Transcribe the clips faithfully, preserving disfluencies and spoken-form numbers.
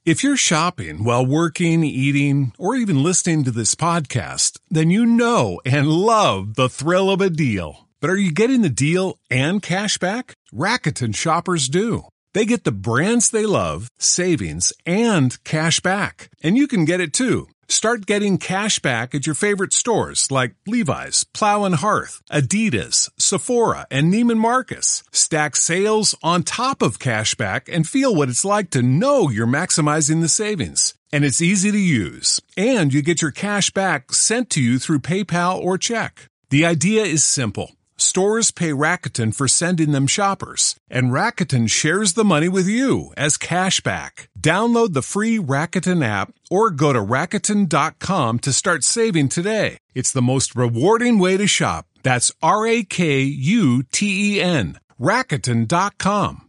If you're shopping while working, eating, or even listening to this podcast, then you know and love the thrill of a deal. But are you getting the deal and cash back? Rakuten shoppers do. They get the brands they love, savings, and cash back. And you can get it too. Start getting cash back at your favorite stores like Levi's, Plow and Hearth, Adidas, Sephora, and Neiman Marcus. Stack sales on top of cash back and feel what it's like to know you're maximizing the savings. And it's easy to use. And you get your cash back sent to you through PayPal or check. The idea is simple. Stores pay Rakuten for sending them shoppers, and Rakuten shares the money with you as cash back. Download the free Rakuten app or go to Rakuten dot com to start saving today. It's the most rewarding way to shop. That's R A K U T E N. Rakuten dot com.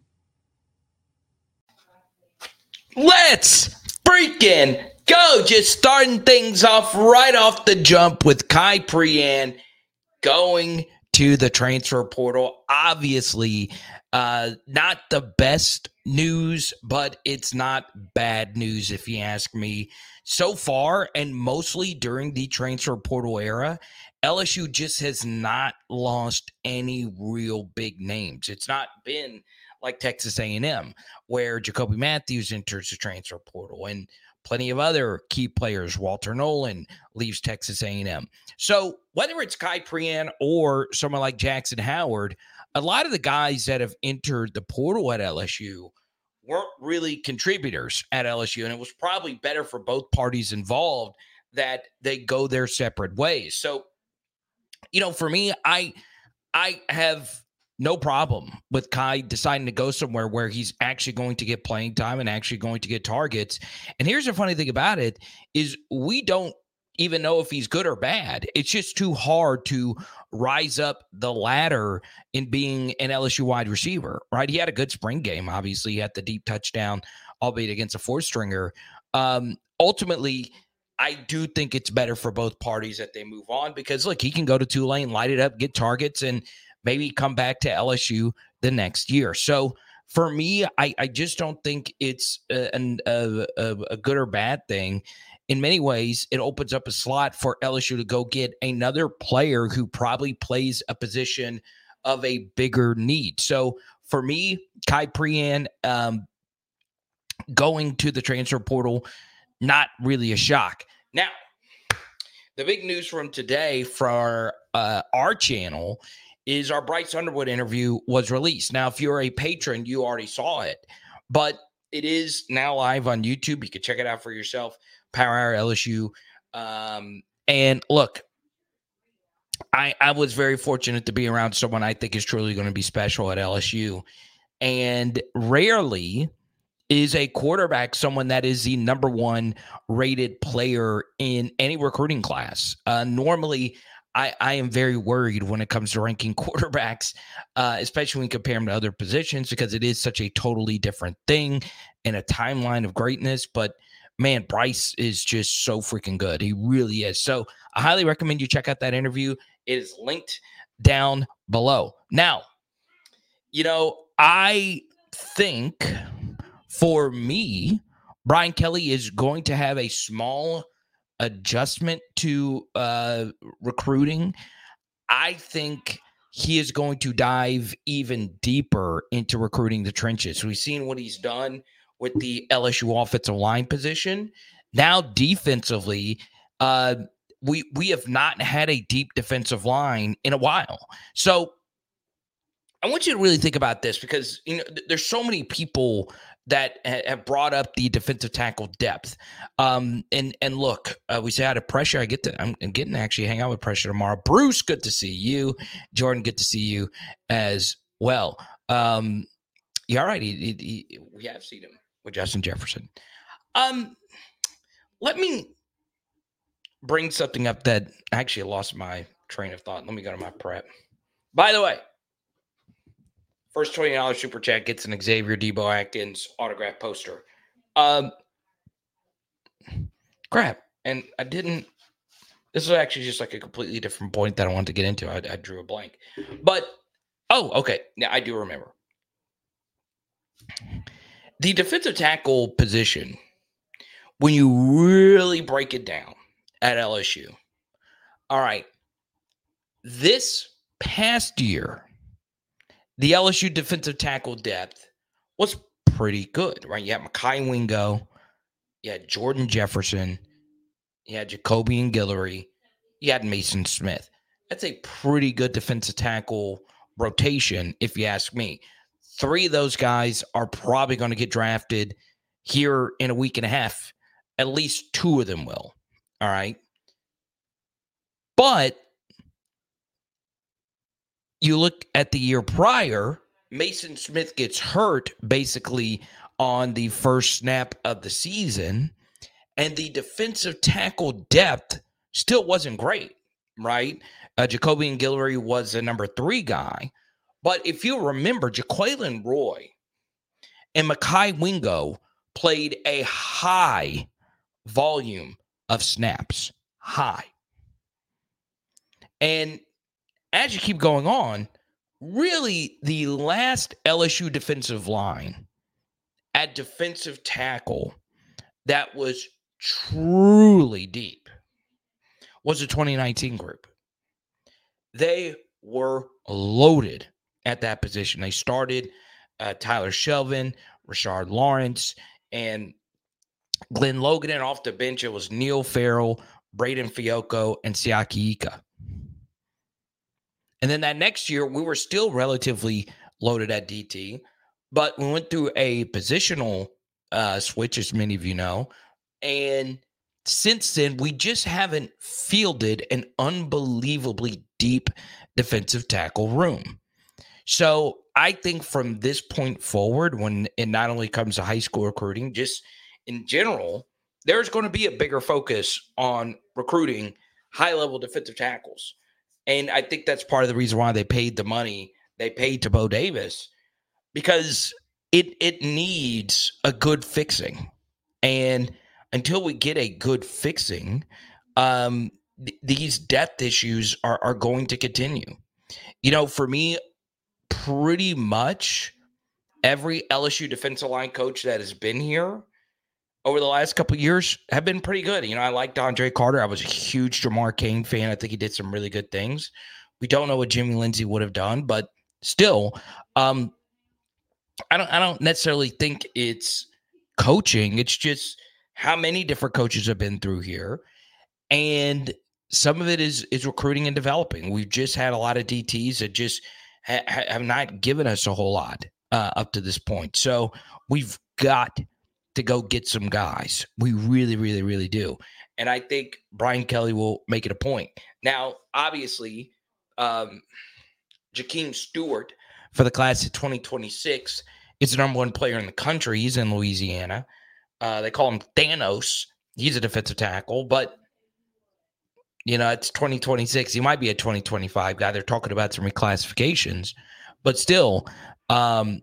Let's freaking go! Just starting things off right off the jump with Kai Prean going to the transfer portal. Obviously, uh, not the best news, but it's not bad news if you ask me. So far, and mostly during the transfer portal era, L S U just has not lost any real big names. It's not been like Texas A and M, where Jacoby Matthews enters the transfer portal, and plenty of other key players. Walter Nolan leaves Texas A and M. So whether it's Kai Prean or someone like Jackson Howard, a lot of the guys that have entered the portal at L S U weren't really contributors at L S U, and it was probably better for both parties involved that they go their separate ways. So, you know, for me, I I have no problem with Kai deciding to go somewhere where he's actually going to get playing time and actually going to get targets. And here's the funny thing about it is we don't even know if he's good or bad. It's just too hard to rise up the ladder in being an L S U wide receiver, right? He had a good spring game. Obviously, he had the deep touchdown, albeit against a fourth stringer. Um, ultimately, I do think it's better for both parties that they move on because, look, he can go to Tulane, light it up, get targets, and maybe come back to L S U the next year. So for me, I, I just don't think it's a, a, a, a good or bad thing. In many ways, it opens up a slot for L S U to go get another player who probably plays a position of a bigger need. So for me, Kai Prean um, going to the transfer portal, not really a shock. Now, the big news from today for uh, our channel is our Bryce Underwood interview was released. Now, if you're a patron, you already saw it, but it is now live on YouTube. You can check it out for yourself. Power Hour L S U. Um, and look, I, I was very fortunate to be around someone I think is truly going to be special at L S U. And rarely is a quarterback someone that is the number one rated player in any recruiting class. Uh, normally, I, I am very worried when it comes to ranking quarterbacks, uh, especially when you compare them to other positions, because it is such a totally different thing and a timeline of greatness. But man, Bryce is just so freaking good. He really is. So I highly recommend you check out that interview. It is linked down below. Now, you know, I think for me, Brian Kelly is going to have a small adjustment to uh, recruiting. I think he is going to dive even deeper into recruiting the trenches. We've seen what he's done with the L S U offensive line position. Now defensively, uh, we we have not had a deep defensive line in a while. So I want you to really think about this because you know there's so many people that ha- have brought up the defensive tackle depth. Um, and and look, uh, we say out of pressure. I get to I'm, I'm getting to actually hang out with pressure tomorrow. Bruce, good to see you. Jordan, good to see you as well. Um, yeah, all right. He, he, he, we have seen him with Justin Jefferson. Um, let me bring something up that actually lost my train of thought. Let me go to my prep. By the way, first twenty dollars super chat gets an Xavier Debo Atkins autograph poster. Um, crap. And I didn't, this is actually just like a completely different point that I wanted to get into. I, I drew a blank. But, oh, okay. Yeah, I do remember. The defensive tackle position when you really break it down at L S U, all right, this past year, the L S U defensive tackle depth was pretty good, right? You had Mekhi Wingo, you had Jordan Jefferson, you had Jacoby Guillory, you had Mason Smith. That's a pretty good defensive tackle rotation, if you ask me. Three of those guys are probably going to get drafted here in a week and a half. At least two of them will. All right. But you look at the year prior, Mason Smith gets hurt basically on the first snap of the season, and the defensive tackle depth still wasn't great, right? Uh, Jacoby Guillory was the number three guy. But if you remember, Jaquelin Roy and Mekhi Wingo played a high volume of snaps. High. And as you keep going on, really the last L S U defensive line at defensive tackle that was truly deep was the twenty nineteen group. They were loaded at that position. They started uh, Tyler Shelvin, Rashard Lawrence, and Glenn Logan. And off the bench, it was Neil Farrell, Braden Fiocco, and Siaki Ika. And then that next year, we were still relatively loaded at D T, but we went through a positional uh, switch, as many of you know. And since then, we just haven't fielded an unbelievably deep defensive tackle room. So I think from this point forward, when it not only comes to high school recruiting, just in general, there's going to be a bigger focus on recruiting high-level defensive tackles. And I think that's part of the reason why they paid the money they paid to Bo Davis, because it it needs a good fixing. And until we get a good fixing, um, th- these depth issues are, are going to continue. You know, for me, pretty much every L S U defensive line coach that has been here over the last couple of years have been pretty good. You know, I liked Andre Carter. I was a huge Jamar Cain fan. I think he did some really good things. We don't know what Jimmy Lindsey would have done, but still, um, I don't I don't necessarily think it's coaching. It's just how many different coaches have been through here. And some of it is is recruiting and developing. We've just had a lot of D Ts that just ha- have not given us a whole lot uh, up to this point. So we've got to go get some guys. We really, really, really do. And I think Brian Kelly will make it a point. Now, obviously, um, Jakeem Stewart for the class of twenty twenty-six is the number one player in the country. He's in Louisiana. Uh, they call him Thanos. He's a defensive tackle, but you know, it's twenty twenty-six. He might be a twenty twenty-five guy. They're talking about some reclassifications, but still, um,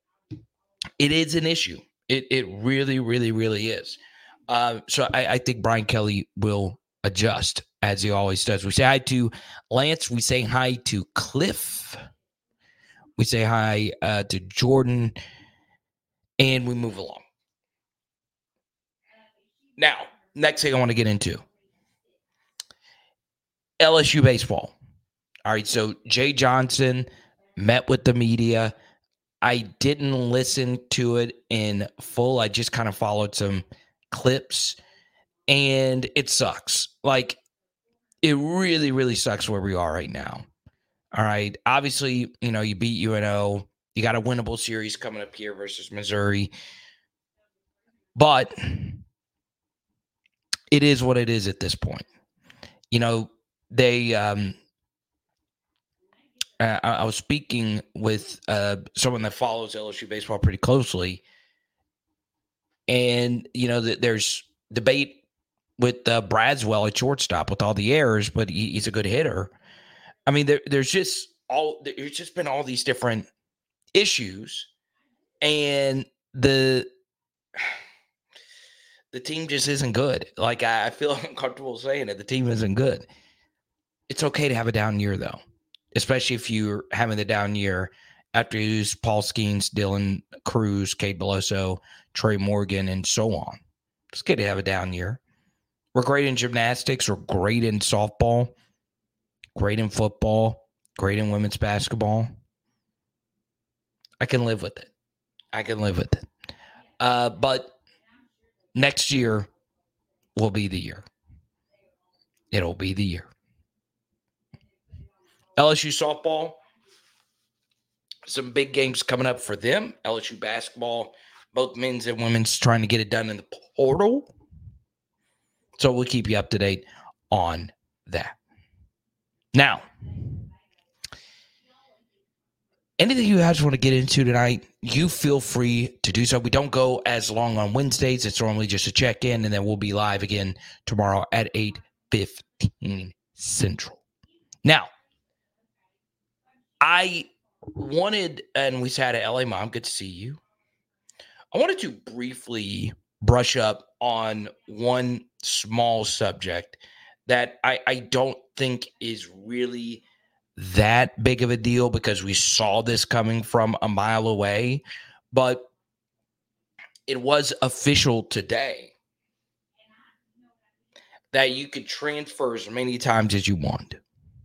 it is an issue. It it really, really, really is. Uh, so I, I think Brian Kelly will adjust, as he always does. We say hi to Lance. We say hi to Cliff. We say hi uh, to Jordan. And we move along. Now, next thing I want to get into. L S U baseball. All right, so Jay Johnson met with the media. I didn't listen to it in full. I just kind of followed some clips, and it sucks. Like, it really, really sucks where we are right now. All right, obviously, you know, you beat U N O. You got a winnable series coming up here versus Missouri. But it is what it is at this point. You know, they um, – Uh, I, I was speaking with uh, someone that follows L S U baseball pretty closely, and you know that there's debate with uh, Bradswell at shortstop with all the errors, but he, he's a good hitter. I mean, there, there's just all there's just been all these different issues, and the the team just isn't good. Like I, I feel uncomfortable saying it. The team isn't good. It's okay to have a down year, though. Especially if you're having the down year after you lose Paul Skeens, Dylan Cruz, Cade Beloso, Trey Morgan, and so on. It's good to have a down year. We're great in gymnastics. We're great in softball. Great in football. Great in women's basketball. I can live with it. I can live with it. Uh, but next year will be the year. It'll be the year. L S U softball, some big games coming up for them. L S U basketball, both men's and women's trying to get it done in the portal. So we'll keep you up to date on that. Now, anything you guys want to get into tonight, you feel free to do so. We don't go as long on Wednesdays. It's normally just a check-in, and then we'll be live again tomorrow at eight fifteen Central. Now, I wanted, and we sat at L A Mom, good to see you. I wanted to briefly brush up on one small subject that I, I don't think is really that big of a deal because we saw this coming from a mile away, but it was official today that you could transfer as many times as you want.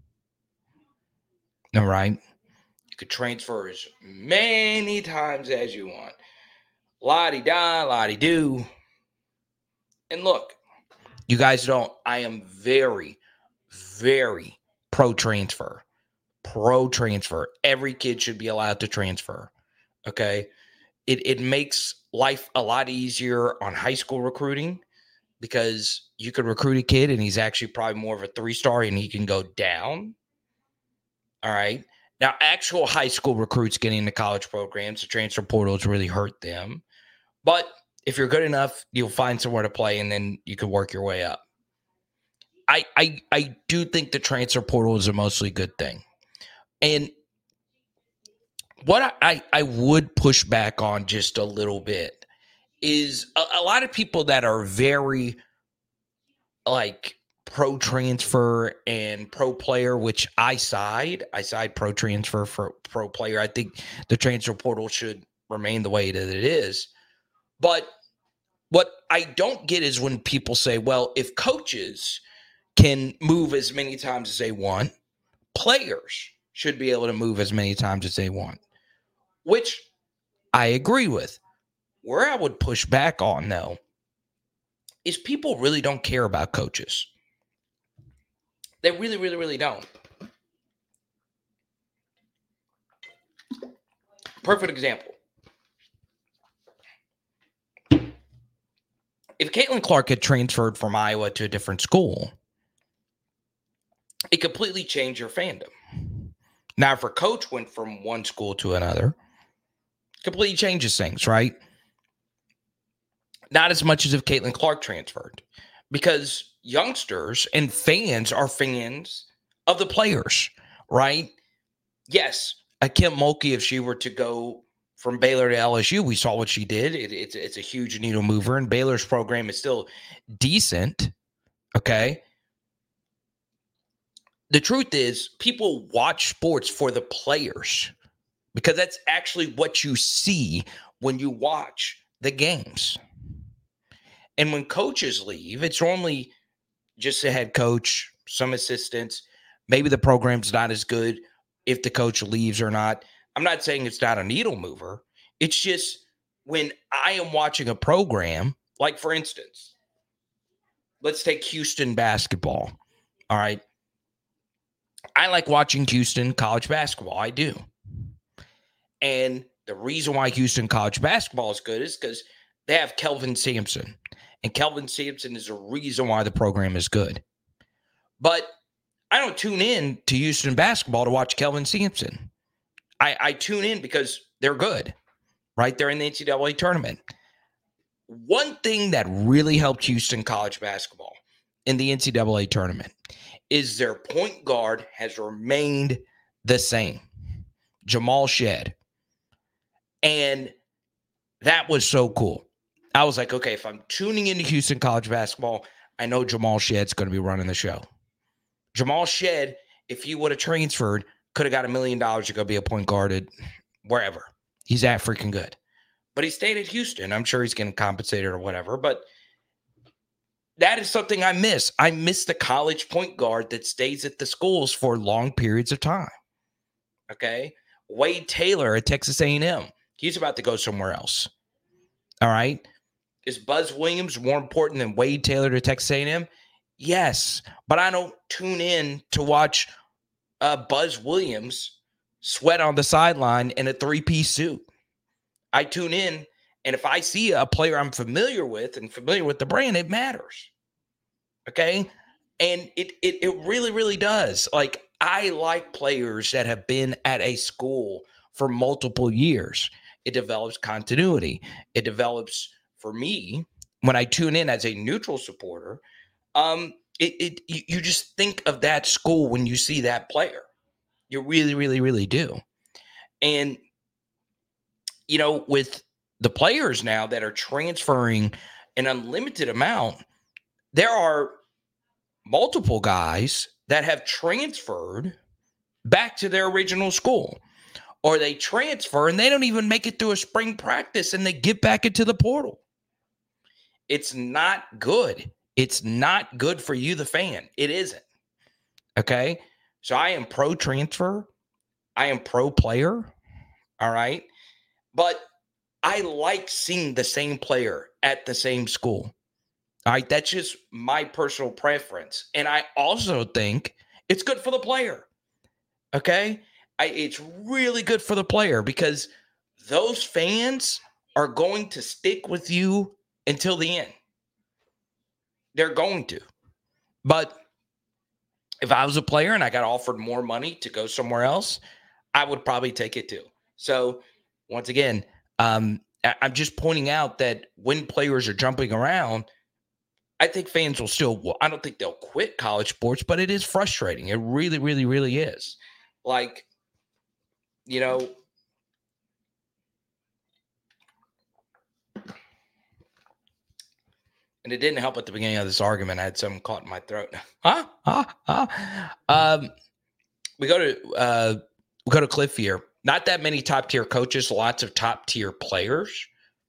All right? You could transfer as many times as you want. La-di-da, la-di-do. And look, you guys don't, I am very, very pro-transfer. Pro-transfer. Every kid should be allowed to transfer. Okay? It it makes life a lot easier on high school recruiting because you could recruit a kid and he's actually probably more of a three-star and he can go down. All right? Now, actual high school recruits getting into college programs, the transfer portals really hurt them. But if you're good enough, you'll find somewhere to play and then you can work your way up. I I, I do think the transfer portal is a mostly good thing. And what I, I would push back on just a little bit is a, a lot of people that are very like pro-transfer and pro-player, which I side. I side pro-transfer for pro-player. I think the transfer portal should remain the way that it is. But what I don't get is when people say, well, if coaches can move as many times as they want, players should be able to move as many times as they want, which I agree with. Where I would push back on, though, is people really don't care about coaches. They really, really, really don't. Perfect example. If Caitlin Clark had transferred from Iowa to a different school, it completely changed your fandom. Now, if her coach went from one school to another, completely changes things, right? Not as much as if Caitlin Clark transferred, because youngsters and fans are fans of the players, right? Yes, a Kim Mulkey, if she were to go from Baylor to L S U, we saw what she did. It, it's, it's a huge needle mover, and Baylor's program is still decent, okay? The truth is, people watch sports for the players because that's actually what you see when you watch the games. And when coaches leave, it's normally just a head coach, some assistants. Maybe the program's not as good if the coach leaves or not. I'm not saying it's not a needle mover. It's just when I am watching a program, like for instance, let's take Houston basketball. All right. I like watching Houston college basketball. I do. And the reason why Houston college basketball is good is because they have Kelvin Sampson. And Kelvin Sampson is the reason why the program is good. But I don't tune in to Houston basketball to watch Kelvin Sampson. I, I tune in because they're good, right? They're in the N C double A tournament. One thing that really helped Houston college basketball in the N C double A tournament is their point guard has remained the same, Jamal Shead. And that was so cool. I was like, okay, if I'm tuning into Houston college basketball, I know Jamal Shead's going to be running the show. Jamal Shead, if he would have transferred, could have got a million dollars to go be a point guard at wherever. He's that freaking good. But he stayed at Houston. I'm sure he's getting compensated or whatever. But that is something I miss. I miss the college point guard that stays at the schools for long periods of time. Okay? Wade Taylor at Texas A and M. He's about to go somewhere else. All right? Is Buzz Williams more important than Wade Taylor to Texas A and M? Yes, but I don't tune in to watch uh, Buzz Williams sweat on the sideline in a three-piece suit. I tune in, and if I see a player I'm familiar with and familiar with the brand, it matters. Okay? And it it it really, really does. Like, I like players that have been at a school for multiple years. It develops continuity. It develops, for me, when I tune in as a neutral supporter, um, it, it you, you just think of that school when you see that player. You really, really, really do. And, you know, with the players now that are transferring an unlimited amount, there are multiple guys that have transferred back to their original school. Or they transfer and they don't even make it through a spring practice and they get back into the portal. It's not good. It's not good for you, the fan. It isn't. Okay? So I am pro-transfer. I am pro-player. All right? But I like seeing the same player at the same school. All right? That's just my personal preference. And I also think it's good for the player. Okay? I, it's really good for the player because those fans are going to stick with you until the end. They're going to. But if I was a player and I got offered more money to go somewhere else, I would probably take it too. So once again, um, I, I'm just pointing out that when players are jumping around, I think fans will still, I don't think they'll quit college sports, but it is frustrating. It really, really, really is. Like, you know, and it didn't help at the beginning of this argument. I had something caught in my throat. Huh? Huh? Huh? Um, we go to uh, we go to Cliff here. Not that many top tier coaches, lots of top tier players.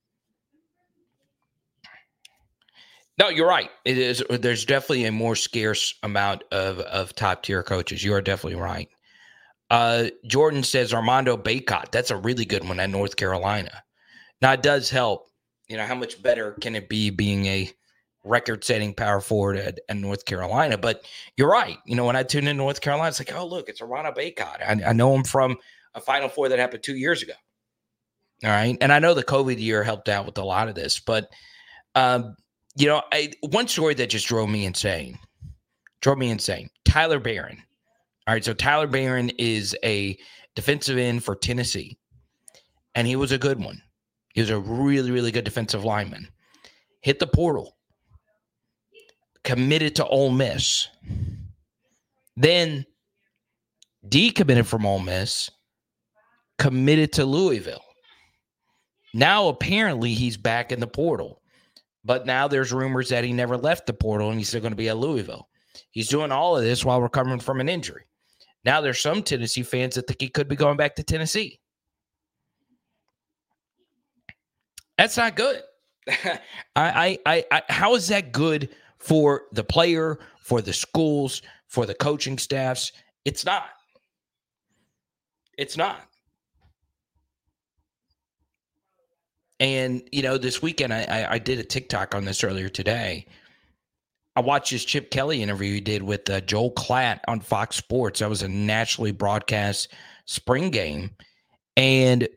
No, you're right. It is. There's definitely a more scarce amount of of top tier coaches. You are definitely right. Uh, Jordan says Armando Bacot. That's a really good one at North Carolina. Now, it does help. You know, how much better can it be being a record-setting power forward at, at North Carolina? But you're right. You know, when I tune in North Carolina, it's like, oh, look, it's Armando Bacot. I, I know him from a Final Four that happened two years ago. All right. And I know the COVID year helped out with a lot of this. But, um, you know, I, one story that just drove me insane, drove me insane, Tyler Barron. All right, so Tyler Barron is a defensive end for Tennessee, and he was a good one. He was a really, really good defensive lineman. Hit the portal. Committed to Ole Miss. Then decommitted from Ole Miss. Committed to Louisville. Now, apparently, he's back in the portal. But now there's rumors that he never left the portal, and he's still going to be at Louisville. He's doing all of this while recovering from an injury. Now there's some Tennessee fans that think he could be going back to Tennessee. That's not good. I, I, I, how is that good for the player, for the schools, for the coaching staffs? It's not. It's not. And, you know, this weekend I, I, I did a TikTok on this earlier today. I watched this Chip Kelly interview he did with uh, Joel Klatt on Fox Sports. That was a nationally broadcast spring game. And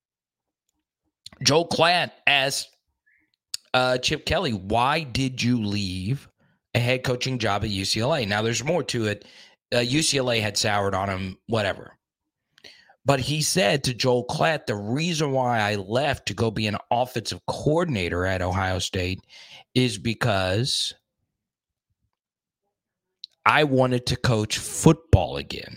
Joel Klatt asked uh, Chip Kelly, why did you leave a head coaching job at U C L A? Now, there's more to it. Uh, U C L A had soured on him, whatever. But he said to Joel Klatt, the reason why I left to go be an offensive coordinator at Ohio State is because I wanted to coach football again.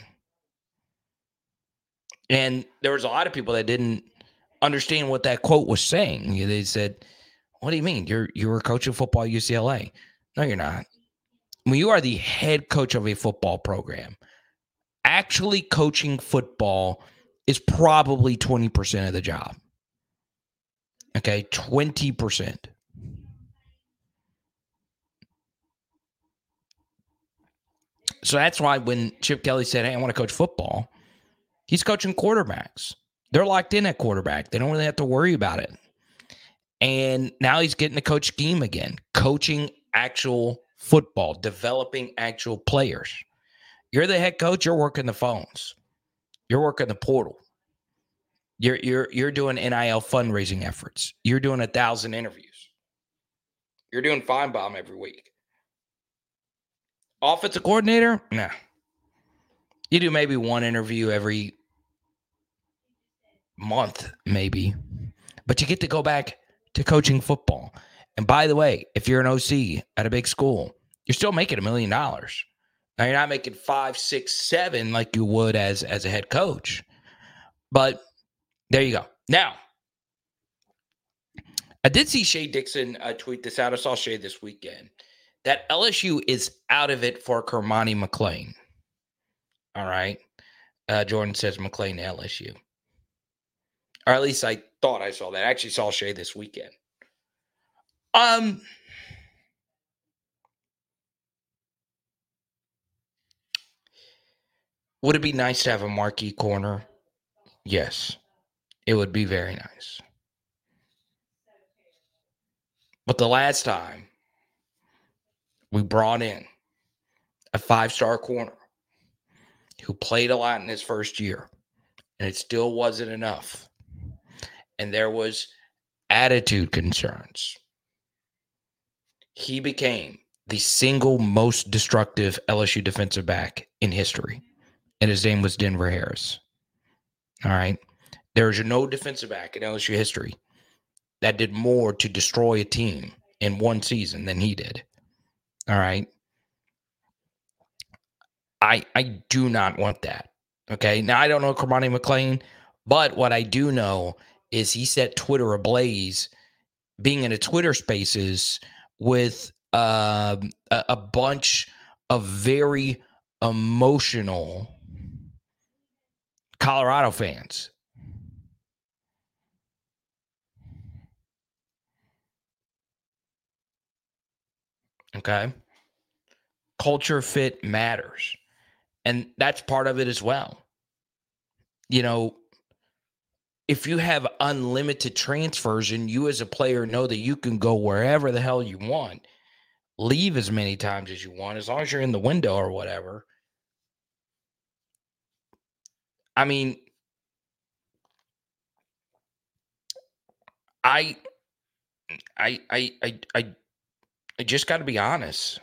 And there was a lot of people that didn't understand what that quote was saying. They said, what do you mean? You're you were coaching football at U C L A. No, you're not. When you are the head coach of a football program, actually coaching football is probably twenty percent of the job. Okay, twenty percent. So that's why when Chip Kelly said, hey, I want to coach football, he's coaching quarterbacks. They're locked in at quarterback. They don't really have to worry about it. And now he's getting to coach scheme again, coaching actual football, developing actual players. You're the head coach, you're working the phones. You're working the portal. You're you're you're doing N I L fundraising efforts. You're doing a thousand interviews. You're doing Feinbaum every week. Offensive coordinator? Nah. You do maybe one interview every month, maybe. But you get to go back to coaching football. And by the way, if you're an O C at a big school, you're still making a million dollars. Now, you're not making five, six, seven like you would as, as a head coach. But there you go. Now, I did see Shea Dixon uh, tweet this out. I saw Shea this weekend. That L S U is out of it for Kermani McClain. All right. Uh, Jordan says McClain to L S U. Or at least I thought I saw that. I actually saw Shea this weekend. Um, would it be nice to have a marquee corner? Yes. It would be very nice. But the last time we brought in a five-star corner who played a lot in his first year, and it still wasn't enough, and there was attitude concerns, he became the single most destructive L S U defensive back in history, and his name was Denver Harris. All right? There is no defensive back in L S U history that did more to destroy a team in one season than he did. All right? I I do not want that. Okay? Now, I don't know Kermani McClain, but what I do know is he set Twitter ablaze being in a Twitter Spaces with uh, a, a bunch of very emotional Colorado fans. Okay? Culture fit matters. And that's part of it as well. You know, if you have unlimited transfers and you as a player know that you can go wherever the hell you want, leave as many times as you want, as long as you're in the window or whatever. I mean, I, I, I, I, I, I just got to be honest.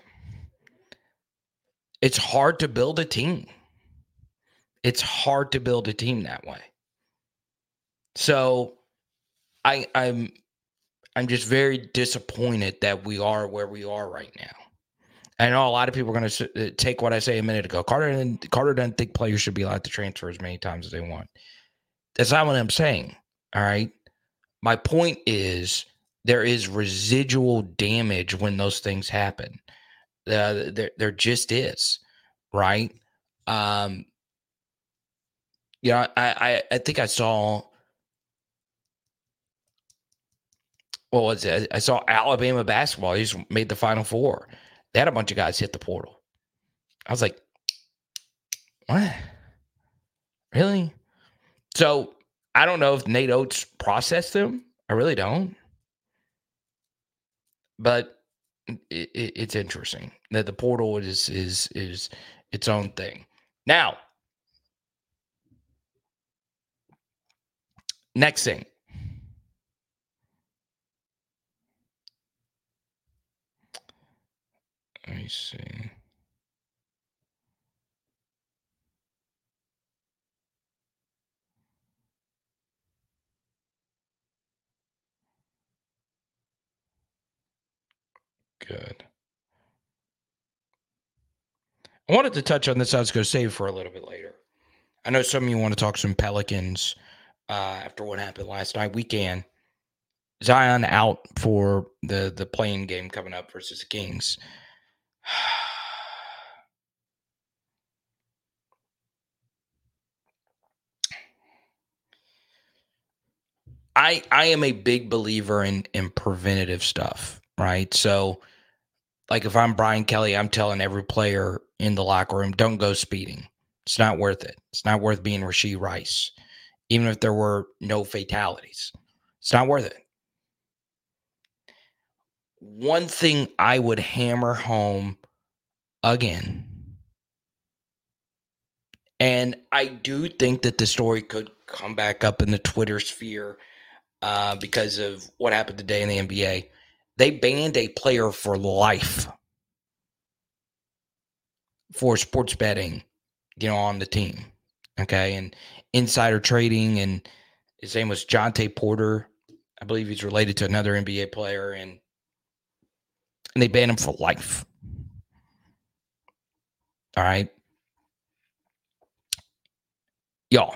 It's hard to build a team. It's hard to build a team that way. So I, I'm, I'm just very disappointed that we are where we are right now. I know a lot of people are going to take what I say a minute ago. Carter and Carter doesn't think players should be allowed to transfer as many times as they want. That's not what I'm saying. All right. My point is there is residual damage when those things happen. Uh, there, there just is, right? Um, you know, I, I, I think I saw. What was it? I saw Alabama basketball. He just made the Final Four. They had a bunch of guys hit the portal. I was like, what? Really? So I don't know if Nate Oates processed them. I really don't. But it, it, it's interesting that the portal is is is its own thing. Now, next thing. Let me see. Good. I wanted to touch on this. I was going to save for a little bit later. I know some of you want to talk some Pelicans uh, after what happened last night. We can. Zion out for the, the playing game coming up versus the Kings. I I am a big believer in, in preventative stuff, right? So, like if I'm Brian Kelly, I'm telling every player in the locker room, don't go speeding. It's not worth it. It's not worth being Rashee Rice, even if there were no fatalities. It's not worth it. One thing I would hammer home again, and I do think that the story could come back up in the Twitter sphere uh, because of what happened today in the N B A. They banned a player for life for sports betting, you know, on the team. Okay. And insider trading. And his name was Jontay Porter. I believe he's related to another N B A player. And, and they banned him for life. All right. Y'all,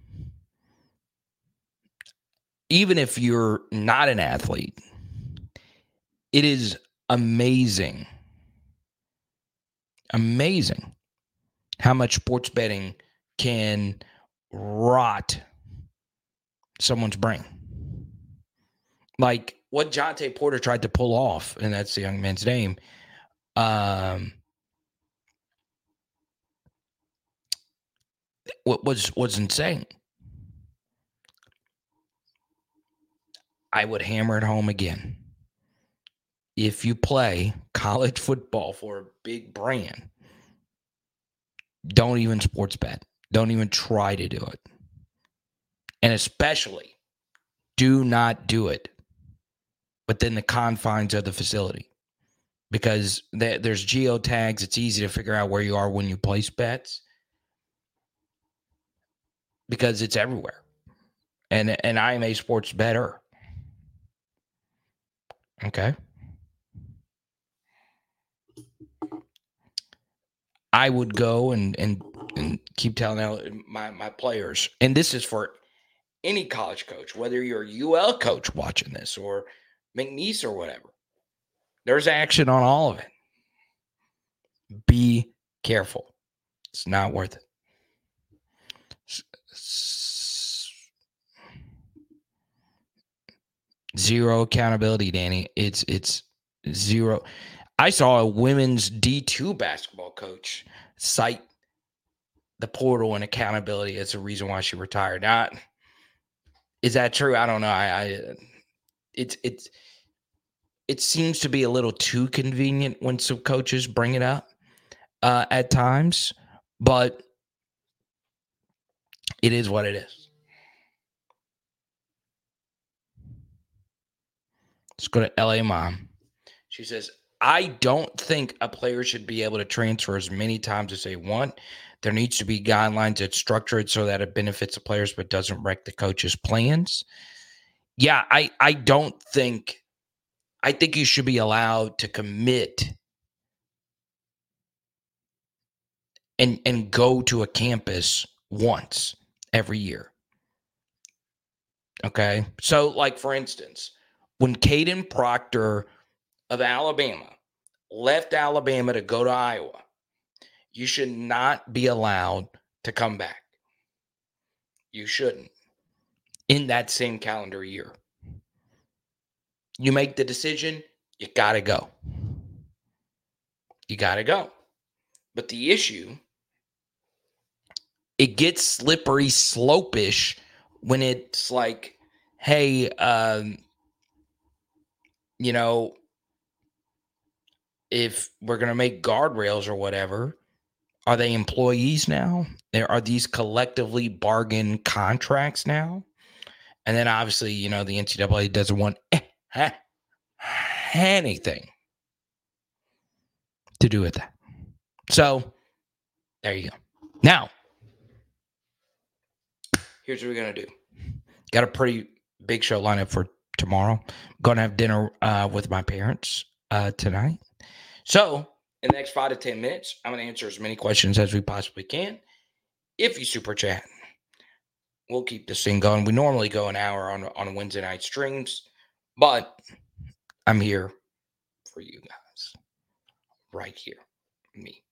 even if you're not an athlete, it is amazing, amazing how much sports betting can rot someone's brain. Like what Jontay Porter tried to pull off, and that's the young man's name, um, what was was insane. I would hammer it home again. If you play college football for a big brand, don't even sports bet. Don't even try to do it. And especially, do not do it within the confines of the facility. Because there's geotags. It's easy to figure out where you are when you place bets. Because it's everywhere. And, and I am a sports bettor. Okay? I would go and, and, and keep telling my, my players, and this is for any college coach, whether you're a U L coach watching this or McNeese or whatever, there's action on all of it. Be careful. It's not worth it. Zero accountability, Danny. It's it's zero. I saw a women's D two basketball coach cite the portal and accountability as a reason why she retired. Now, is that true? I don't know. I, I it's it's it seems to be a little too convenient when some coaches bring it up uh, at times, but it is what it is. Let's go to L A Mom. She says, I don't think a player should be able to transfer as many times as they want. There needs to be guidelines that structure it so that it benefits the players but doesn't wreck the coach's plans. Yeah, I, I don't think – I think you should be allowed to commit and, and go to a campus once every year. Okay? So, like, for instance, when Caden Proctor of Alabama left Alabama to go to Iowa, you should not be allowed to come back. You shouldn't. In that same calendar year. You make the decision, you got to go. You got to go. But the issue, it gets slippery slope-ish when it's like, hey, um, you know, if we're going to make guardrails or whatever, are they employees now? Are these collectively bargained contracts now? And then obviously, you know, the N C double A doesn't want anything to do with that. So there you go. Now, here's what we're going to do. Got a pretty big show lineup for tomorrow. Going to have dinner uh, with my parents uh, tonight. So in the next five to ten minutes, I'm going to answer as many questions as we possibly can. If you super chat, we'll keep this thing going. We normally go an hour on, on Wednesday night streams, but I'm here for you guys. Right here. Me.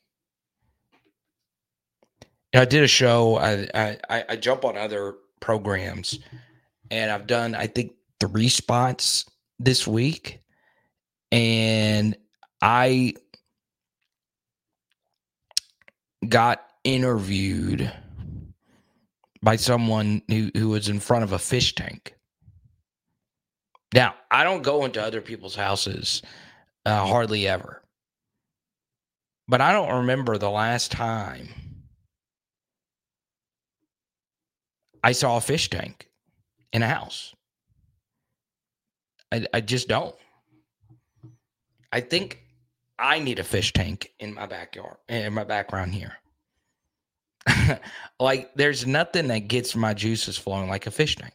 And I did a show. I, I, I jump on other programs, and I've done, I think, three spots this week. And I got interviewed by someone who, who was in front of a fish tank. Now, I don't go into other people's houses uh, hardly ever. But I don't remember the last time I saw a fish tank in a house. I, I just don't. I think I need a fish tank in my backyard, in my background here. Like, there's nothing that gets my juices flowing like a fish tank.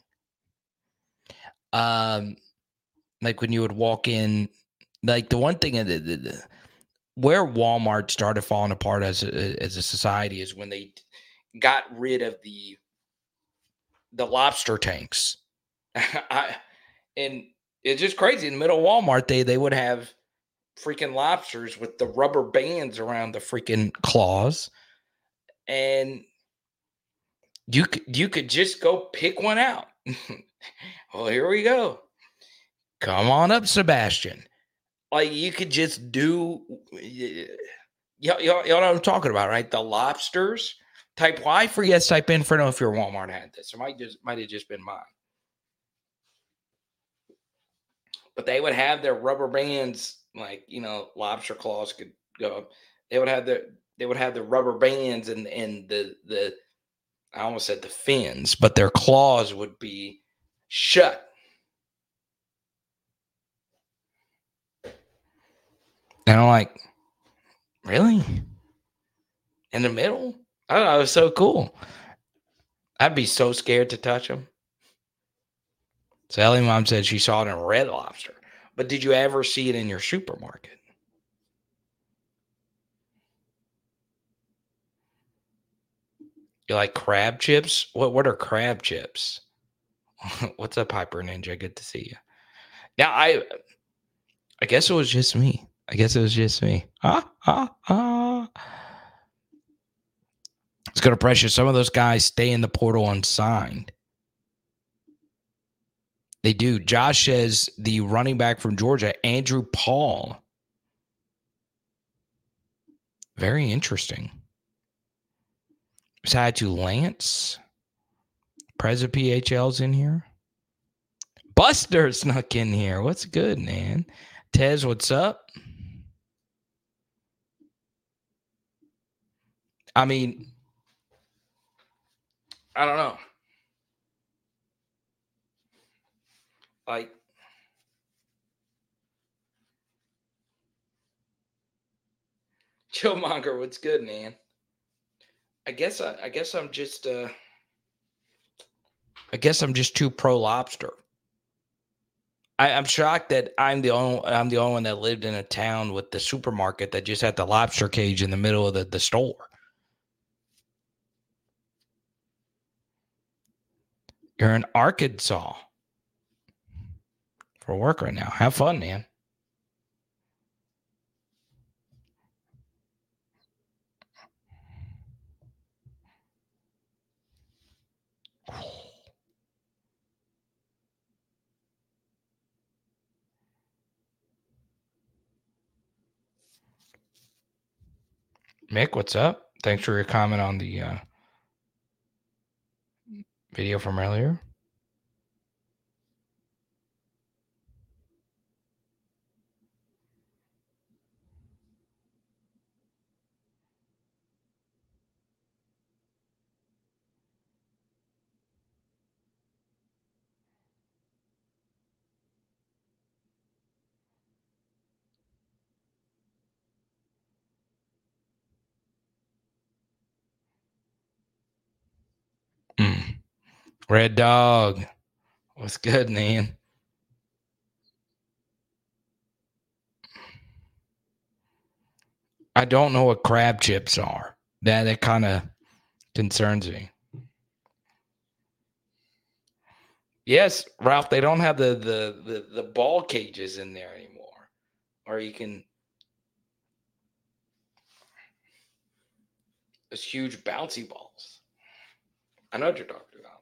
Um, like when you would walk in, like the one thing, the, the, the, where Walmart started falling apart as a, as a society is when they got rid of the the lobster tanks. I, and it's just crazy. In the middle of Walmart, they they would have freaking lobsters with the rubber bands around the freaking claws, and you could you could just go pick one out. Well, here we go. Come on up, Sebastian. Like, you could just do, y'all, y'all, y'all know what I'm talking about, right? The lobsters. Type Y for yes, type in for no if your Walmart had this. It might just might have just been mine. But they would have their rubber bands, like, you know, lobster claws could go up. They would have the they would have the rubber bands and and the the I almost said the fins, but their claws would be shut. And I'm like, really? In the middle? I don't know. It was so cool. I'd be so scared to touch them. Sally Mom said she saw it in Red Lobster. But did you ever see it in your supermarket? You like crab chips? What what are crab chips? What's up, Hyper Ninja? Good to see you. Now, I I guess it was just me. I guess it was just me. Ah, ah, ah. It's going to pressure. Some of those guys stay in the portal unsigned. They do. Josh says the running back from Georgia, Andrew Paul. Very interesting. Side to Lance. Preza P H L's in here. Buster snuck in here. What's good, man? Tez, what's up? I mean, I don't know. Like, Joe Monger, what's good, man? I guess I, I guess I'm just uh I guess I'm just too pro lobster. I, I'm shocked that I'm the only I'm the only one that lived in a town with the supermarket that just had the lobster cage in the middle of the, the store. You're in Arkansas for work right now. Have fun, man. Mick, what's up? Thanks for your comment on the uh, video from earlier. Mm. Red Dog, what's good, man? I don't know what crab chips are. That that kind of concerns me. Yes, Ralph, they don't have the, the the the ball cages in there anymore. Or you can those huge bouncy balls. I know what you're talking about.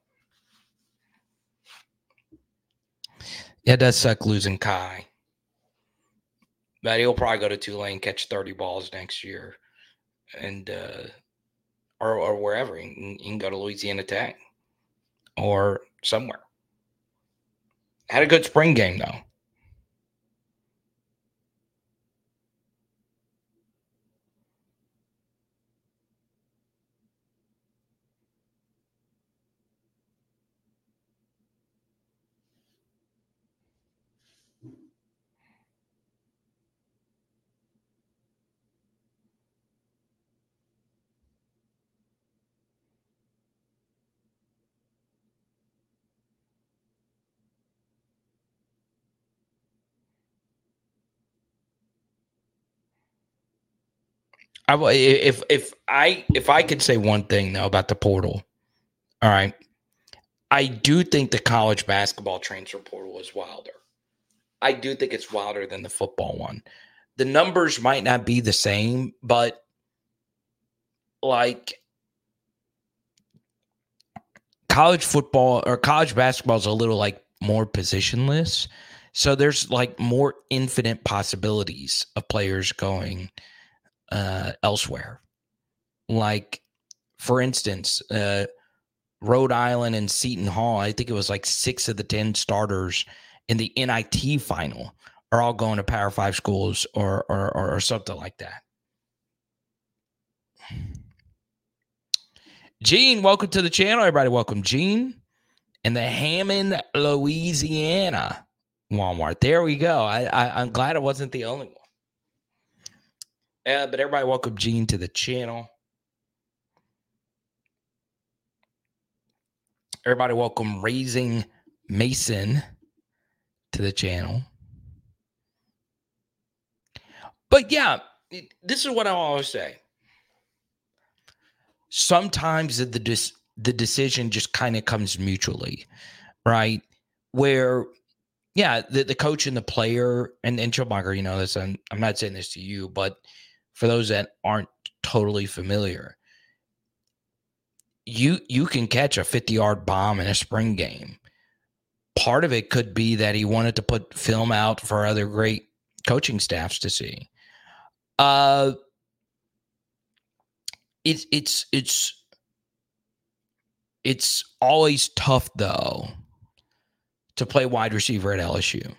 Yeah, it does suck losing Kai. But he'll probably go to Tulane, catch thirty balls next year, and uh, or or wherever. He can, he can go to Louisiana Tech or somewhere. Had a good spring game though. I, if if I if I could say one thing though about the portal, all right, I do think the college basketball transfer portal is wilder. I do think it's wilder than the football one. The numbers might not be the same, but like college football or college basketball is a little like more positionless. So there's like more infinite possibilities of players going uh, elsewhere. Like, for instance, uh, Rhode Island and Seton Hall, I think it was like six of the ten starters in the N I T final are all going to Power Five schools or or, or, or something like that. Gene, welcome to the channel. Everybody, welcome Gene. And the Hammond, Louisiana Walmart. There we go. I, I, I'm glad it wasn't the only one. Uh, but everybody, welcome Gene to the channel. Everybody, welcome Raising Mason to the channel. But yeah, this is what I always say. Sometimes the dis- the decision just kind of comes mutually, right? Where, yeah, the, the coach and the player, and, and Schumacher, you know, this, I'm, I'm not saying this to you, but for those that aren't totally familiar, you you can catch a fifty-yard bomb in a spring game. Part of it could be that he wanted to put film out for other great coaching staffs to see. Uh, it's it's it's it's always tough though to play wide receiver at L S U.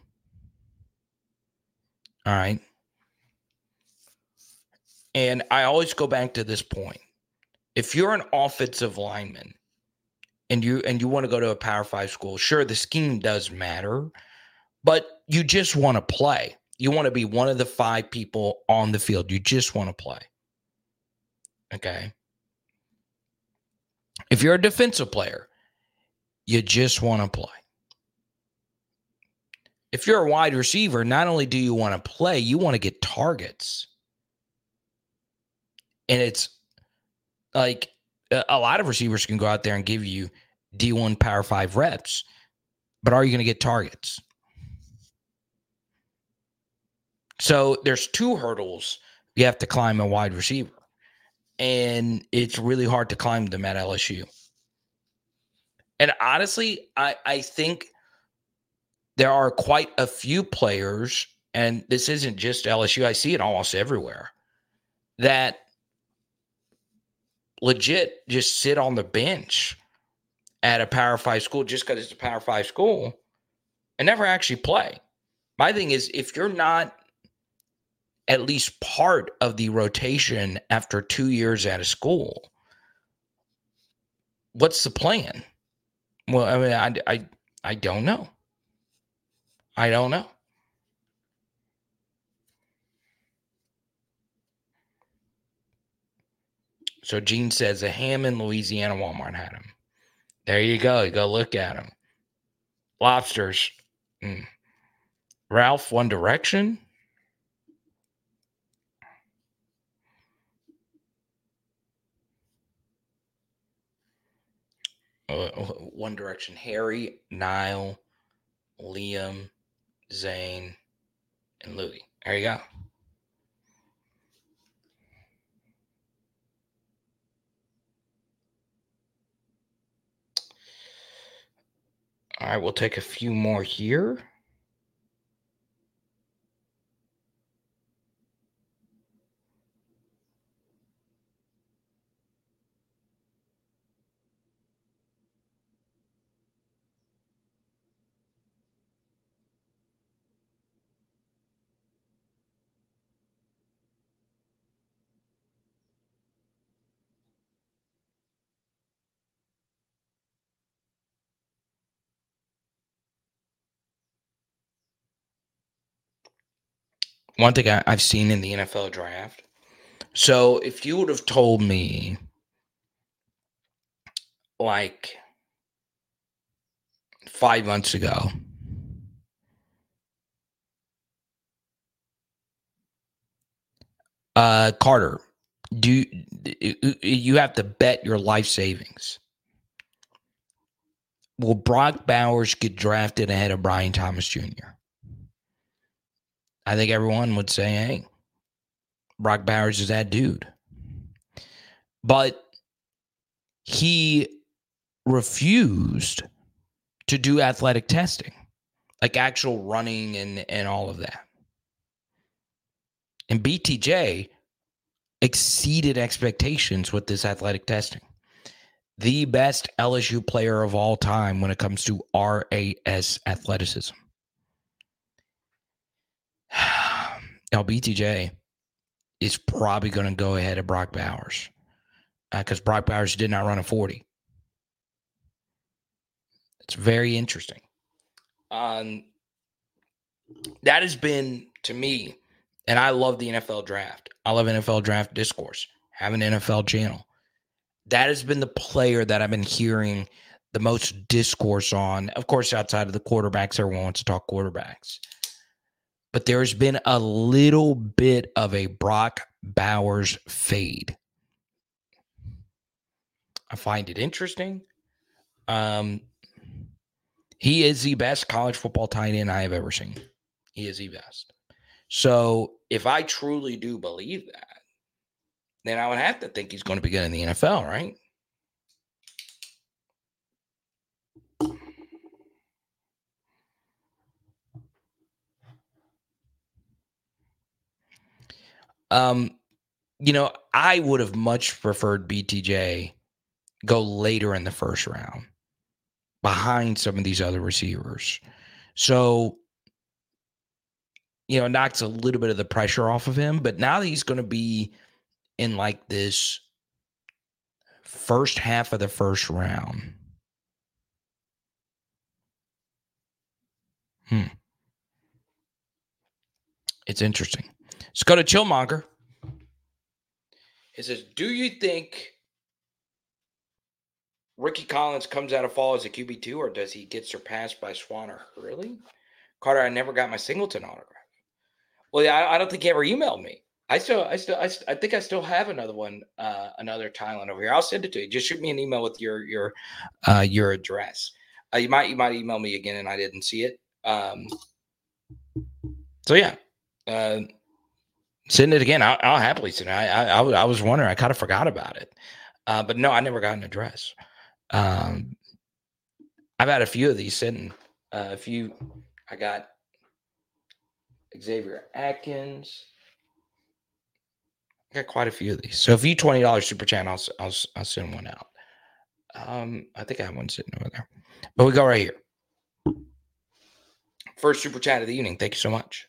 All right, and I always go back to this point. If you're an offensive lineman and you and you want to go to a Power Five school, sure, the scheme does matter, but you just want to play. You want to be one of the five people on the field. You just want to play. Okay. If you're a defensive player, you just want to play. If you're a wide receiver, not only do you want to play, you want to get targets. And it's like a lot of receivers can go out there and give you D one Power five reps, but are you going to get targets? So there's two hurdles you have to climb a wide receiver, and it's really hard to climb them at L S U. And honestly, I, I think there are quite a few players, and this isn't just L S U, I see it almost everywhere, that legit just sit on the bench at a Power Five school just because it's a Power Five school and never actually play. My thing is, if you're not at least part of the rotation after two years at a school, what's the plan? Well, I mean, I, I, I don't know. I don't know. So Gene says a Hammond, Louisiana Walmart had him. There you go. You go look at him. Lobsters. Mm. Ralph, One Direction. Uh, One Direction. Harry, Niall, Liam, Zane, and Louis. There you go. All right, we'll take a few more here. one thing I, I've seen in the N F L draft. So if you would have told me, like, five months ago, uh, Carter, do you, you have to bet your life savings. Will Brock Bowers get drafted ahead of Brian Thomas Junior? I think everyone would say, hey, Brock Bowers is that dude. But he refused to do athletic testing, like actual running and, and all of that. And B T J exceeded expectations with this athletic testing. The best L S U player of all time when it comes to R A S athleticism. Now, B T J is probably going to go ahead of Brock Bowers because uh, Brock Bowers did not run a forty. It's very interesting. Um, that has been, to me, and I love the N F L draft. I love N F L draft discourse. Have an N F L channel. That has been the player that I've been hearing the most discourse on. Of course, outside of the quarterbacks, everyone wants to talk quarterbacks. But there's been a little bit of a Brock Bowers fade. I find it interesting. Um, he is the best college football tight end I have ever seen. He is the best. So if I truly do believe that, then I would have to think he's going to be good in the N F L, right? Um, you know, I would have much preferred B T J go later in the first round behind some of these other receivers. So, you know, it knocks a little bit of the pressure off of him. But now that he's going to be in like this first half of the first round. Hmm. It's interesting. Let's go to Chillmonger. He says, do you think Ricky Collins comes out of fall as a Q B two, or does he get surpassed by Swan or Hurley? Carter, I never got my Singleton autograph. Well, yeah, I, I don't think he ever emailed me. I still, I still, I, I think I still have another one, uh, another Thailand over here. I'll send it to you. Just shoot me an email with your, your, uh, your address. Uh, you might, you might email me again, and I didn't see it. Um, so yeah, uh, send it again. I'll, I'll happily send it. I, I, I was wondering. I kind of forgot about it, uh, but no, I never got an address. Um, I've had a few of these sitting. Uh, a few. I got Xavier Atkins. I got quite a few of these. So if you twenty dollars super chat, I'll, I'll, I'll send one out. Um, I think I have one sitting over there. But we go right here. First super chat of the evening. Thank you so much.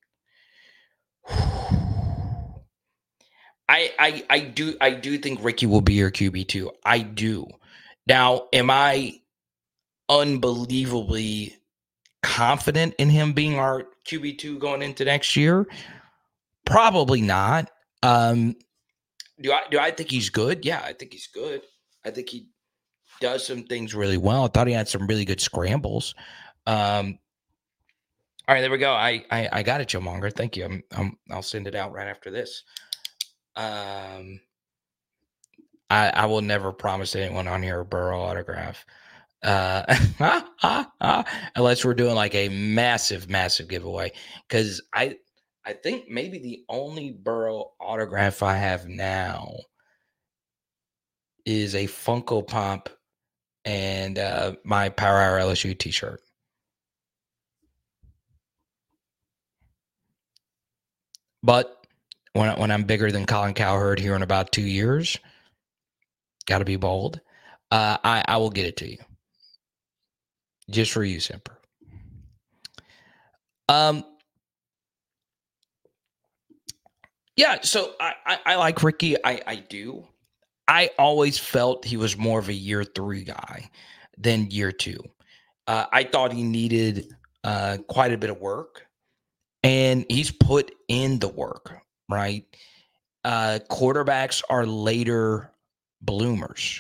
I, I I do I do think Ricky will be your Q B two. I do. Now, am I unbelievably confident in him being our Q B two going into next year? Probably not. Um, do I do I think he's good? Yeah, I think he's good. I think he does some things really well. I thought he had some really good scrambles. Um, all right, there we go. I I, I got it, Chillmonger. Thank you. I'm, I'm I'll send it out right after this. Um, I I will never promise anyone on here a Burrow autograph. Uh, unless we're doing like a massive, massive giveaway. Because I, I think maybe the only Burrow autograph I have now is a Funko Pop and uh, my Power Hour L S U t-shirt. But when when I'm bigger than Colin Cowherd here in about two years, got to be bold. Uh, I I will get it to you. Just for you, Semper. Um, yeah, so I, I, I like Ricky. I, I do. I always felt he was more of a year three guy than year two. Uh, I thought he needed uh, quite a bit of work. and he's put in the work, right? Uh, quarterbacks are later bloomers.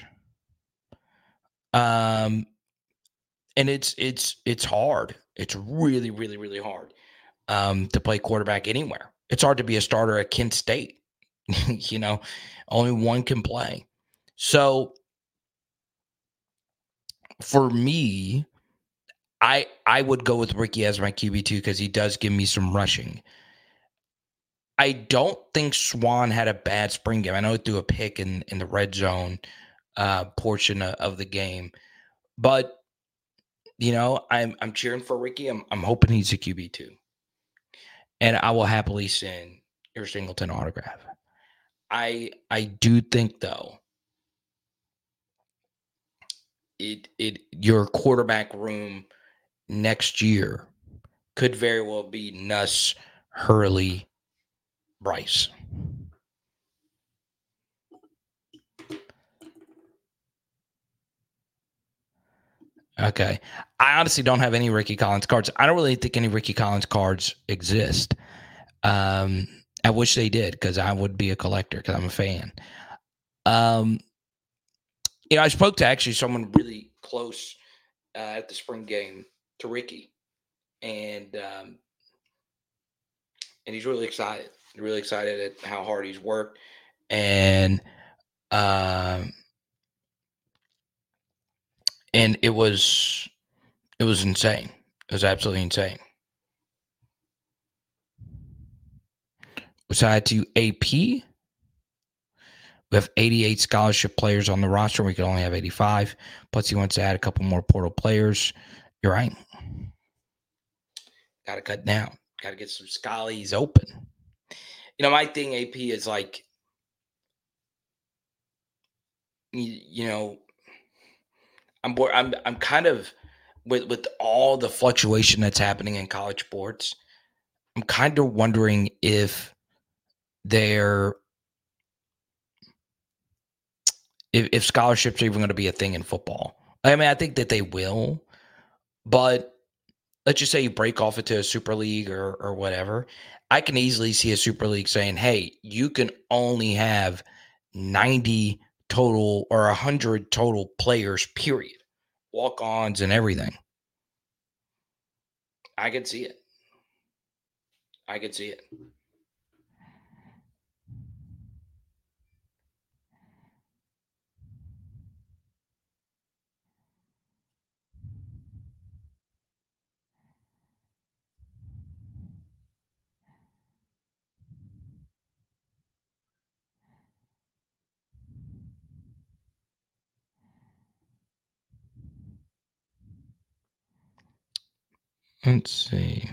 Um, and it's it's it's hard. It's really, really, really hard um, to play quarterback anywhere. It's hard to be a starter at Kent State. You know, only one can play. So for me, I I would go with Ricky as my Q B two because he does give me some rushing. I don't think Swann had a bad spring game. I know he threw a pick in, in the red zone uh, portion of, of the game, but you know, I'm I'm cheering for Ricky. I'm I'm hoping he's a Q B two, and I will happily send your Singleton autograph. I I do think though, it it your quarterback room next year could very well be Nuss, Hurley, Bryce. Okay. I honestly don't have any Ricky Collins cards. I don't really think any Ricky Collins cards exist. Um, I wish they did because I would be a collector because I'm a fan. Um, you know, I spoke to actually someone really close uh, at the spring game to Ricky, and um, and he's really excited. Really excited at how hard he's worked, and um, and it was it was insane. It was absolutely insane. Besides to A P, we have eighty-eight scholarship players on the roster. We could only have eighty-five. Plus, he wants to add a couple more portal players. You're right. Got to cut down. Got to get some schollies open. You know, my thing, A P, is like, you, you know, I'm bored. I'm I'm kind of with with all the fluctuation that's happening in college sports. I'm kind of wondering if they're if, if scholarships are even going to be a thing in football. I mean, I think that they will, but let's just say you break off into a super league or or whatever. I can easily see a super league saying, "Hey, you can only have ninety total or one hundred total players, period, walk-ons and everything." I could see it. I could see it. Let's see.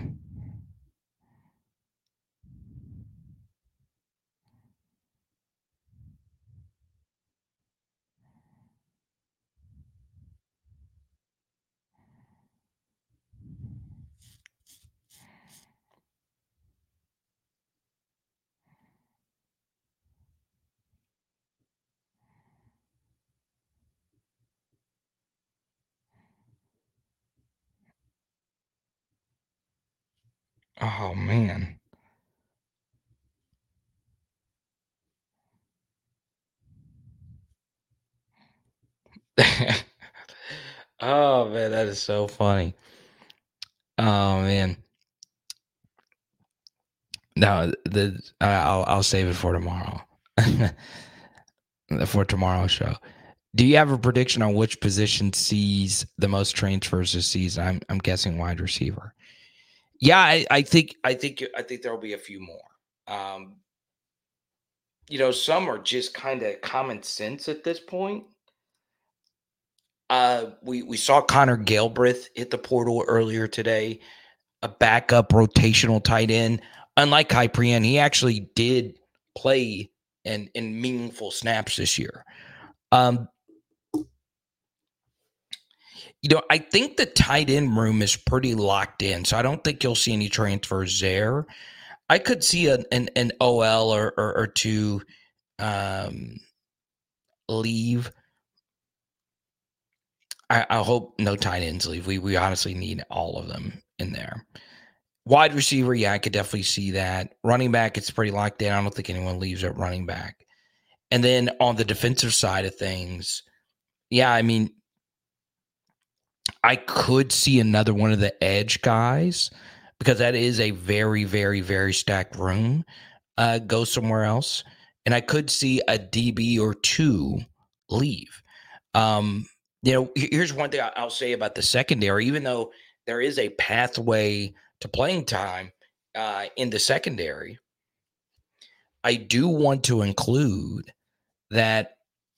Oh, man. Oh, man, that is so funny. Oh, man. No, the uh, I'll I'll save it for tomorrow. For tomorrow's show. Do you have a prediction on which position sees the most transfers this season? I'm I'm guessing wide receiver. Yeah, I, I think I think I think there will be a few more. Um, you know, some are just kind of common sense at this point. Uh, we we saw Connor Galbraith hit the portal earlier today, a backup rotational tight end. Unlike Kai Prien, he actually did play in in meaningful snaps this year. Um, you know, I think the tight end room is pretty locked in, so I don't think you'll see any transfers there. I could see an an, an O L or or, or two um, leave. I, I hope no tight ends leave. We we honestly need all of them in there. Wide receiver, yeah, I could definitely see that. Running back, it's pretty locked in. I don't think anyone leaves at running back. And then on the defensive side of things, yeah, I mean, I could see another one of the edge guys because that is a very, very, very stacked room. Uh, go somewhere else, and I could see a D B or two leave. Um, you know, here's one thing I'll say about the secondary. Even though there is a pathway to playing time uh, in the secondary, I do want to include that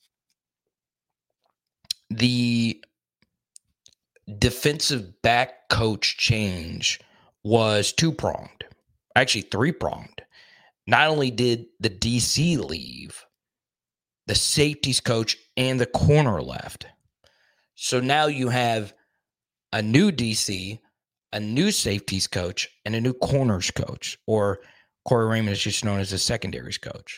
the defensive back coach change was two-pronged, actually three-pronged. Not only did the D C leave, the safeties coach and the corner left. So now you have a new D C, a new safeties coach, and a new corners coach, or Corey Raymond is just known as the secondaries coach.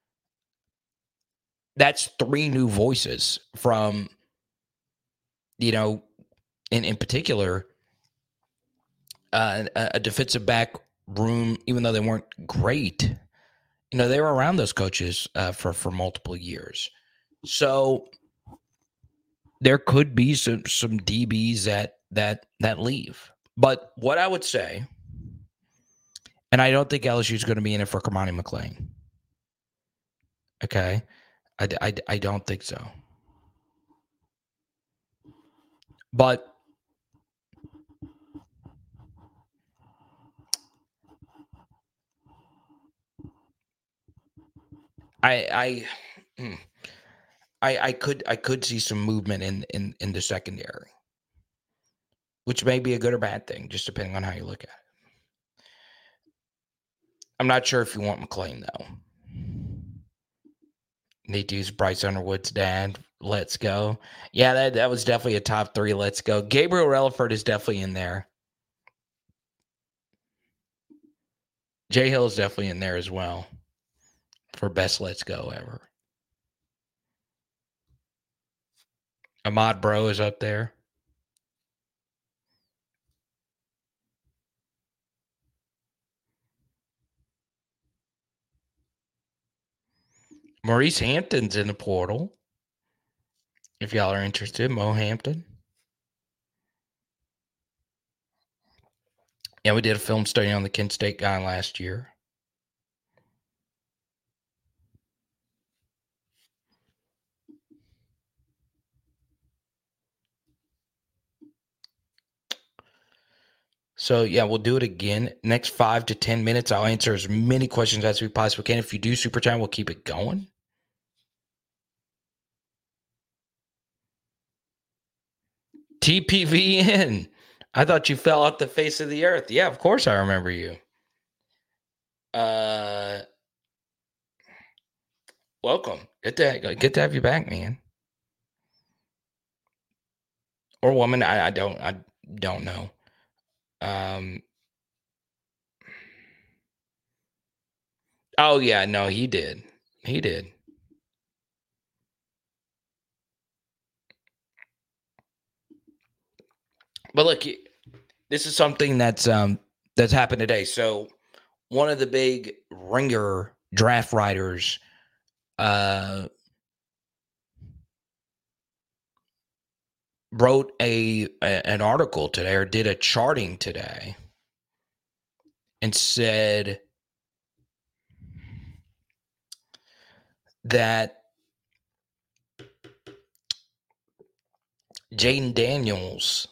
That's three new voices from, you know, in, in particular, uh, a, a defensive back room, even though they weren't great, you know, they were around those coaches uh, for, for multiple years. So there could be some, some D Bs that, that, that leave. But what I would say, and I don't think L S U is going to be in it for Kamani McLean. Okay. I, I, I don't think so. But I I I I could I could see some movement in, in, in the secondary, which may be a good or bad thing, just depending on how you look at it. I'm not sure if you want McLean, though. Need to use Bryce Underwood's dad. Let's go. Yeah, that, that was definitely a top three. Let's go. Gabriel Relaford is definitely in there. Jay Hill is definitely in there as well for best let's go ever. Ahmad Bro is up there. Maurice Hampton's in the portal. If y'all are interested, Mo Hampton. Yeah, we did a film study on the Kent State guy last year. So, yeah, we'll do it again. Next five to ten minutes, I'll answer as many questions as we possibly can. If you do super chat, we'll keep it going. T P V N. I thought you fell off the face of the earth. Yeah, of course I remember you. Uh, welcome. Good to, good to have you back, man. Or woman, I, I don't I don't know. Um. Oh, yeah, no, he did. He did. But look, this is something that's um that's happened today. So one of the big Ringer draft writers uh wrote a, a an article today, or did a charting today, and said that Jayden Daniels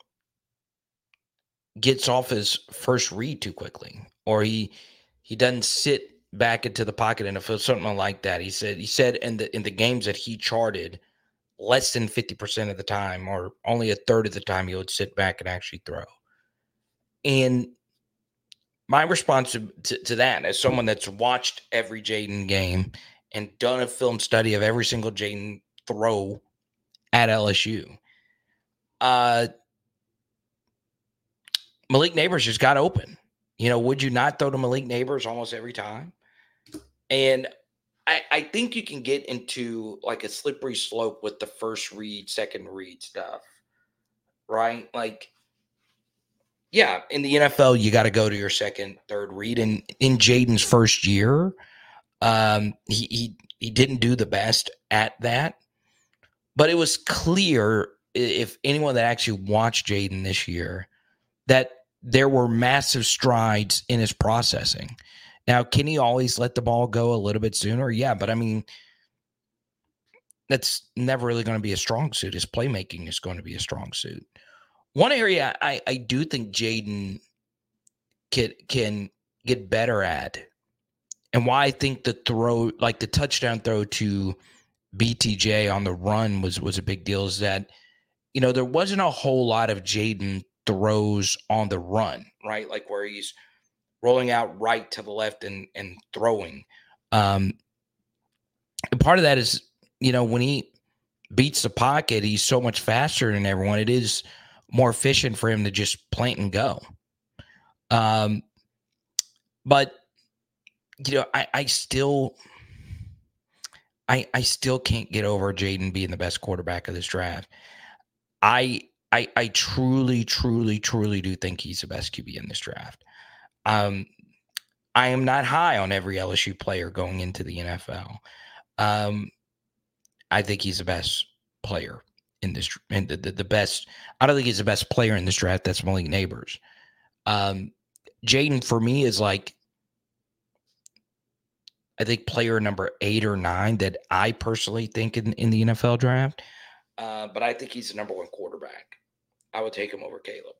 gets off his first read too quickly, or he he doesn't sit back into the pocket and it feels something like that. He said he said in the in the games that he charted, less than fifty percent of the time, or only a third of the time, he would sit back and actually throw. And my response to, to, to that, as someone that's watched every Jayden game and done a film study of every single Jayden throw at L S U, uh, Malik Nabers just got open. You know, would you not throw to Malik Nabers almost every time? And I, I think you can get into like a slippery slope with the first read, second read stuff, right? Like, yeah, in the N F L, you got to go to your second, third read. And in Jayden's first year, um, he, he he didn't do the best at that. But it was clear, if anyone that actually watched Jayden this year, that there were massive strides in his processing. Now, can he always let the ball go a little bit sooner? Yeah, but I mean, that's never really going to be a strong suit. His playmaking is going to be a strong suit. One area I, I do think Jayden can, can get better at, and why I think the throw, like the touchdown throw to B T J on the run was, was a big deal, is that, you know, there wasn't a whole lot of Jayden throws on the run, right? Like where he's rolling out right to the left and, and throwing. Um, and part of that is, you know, when he beats the pocket, he's so much faster than everyone. It is more efficient for him to just plant and go. Um, but, you know, I, I still, I, I still can't get over Jayden being the best quarterback of this draft. I, I, I truly, truly, truly do think he's the best Q B in this draft. Um, I am not high on every L S U player going into the N F L. Um, I think he's the best player in this, and the, the, the best. I don't think he's the best player in this draft. That's Malik Neighbors. Um, Jayden for me is like, I think player number eight or nine that I personally think in, in the N F L draft. Uh, but I think he's the number one quarterback. I would take him over Caleb.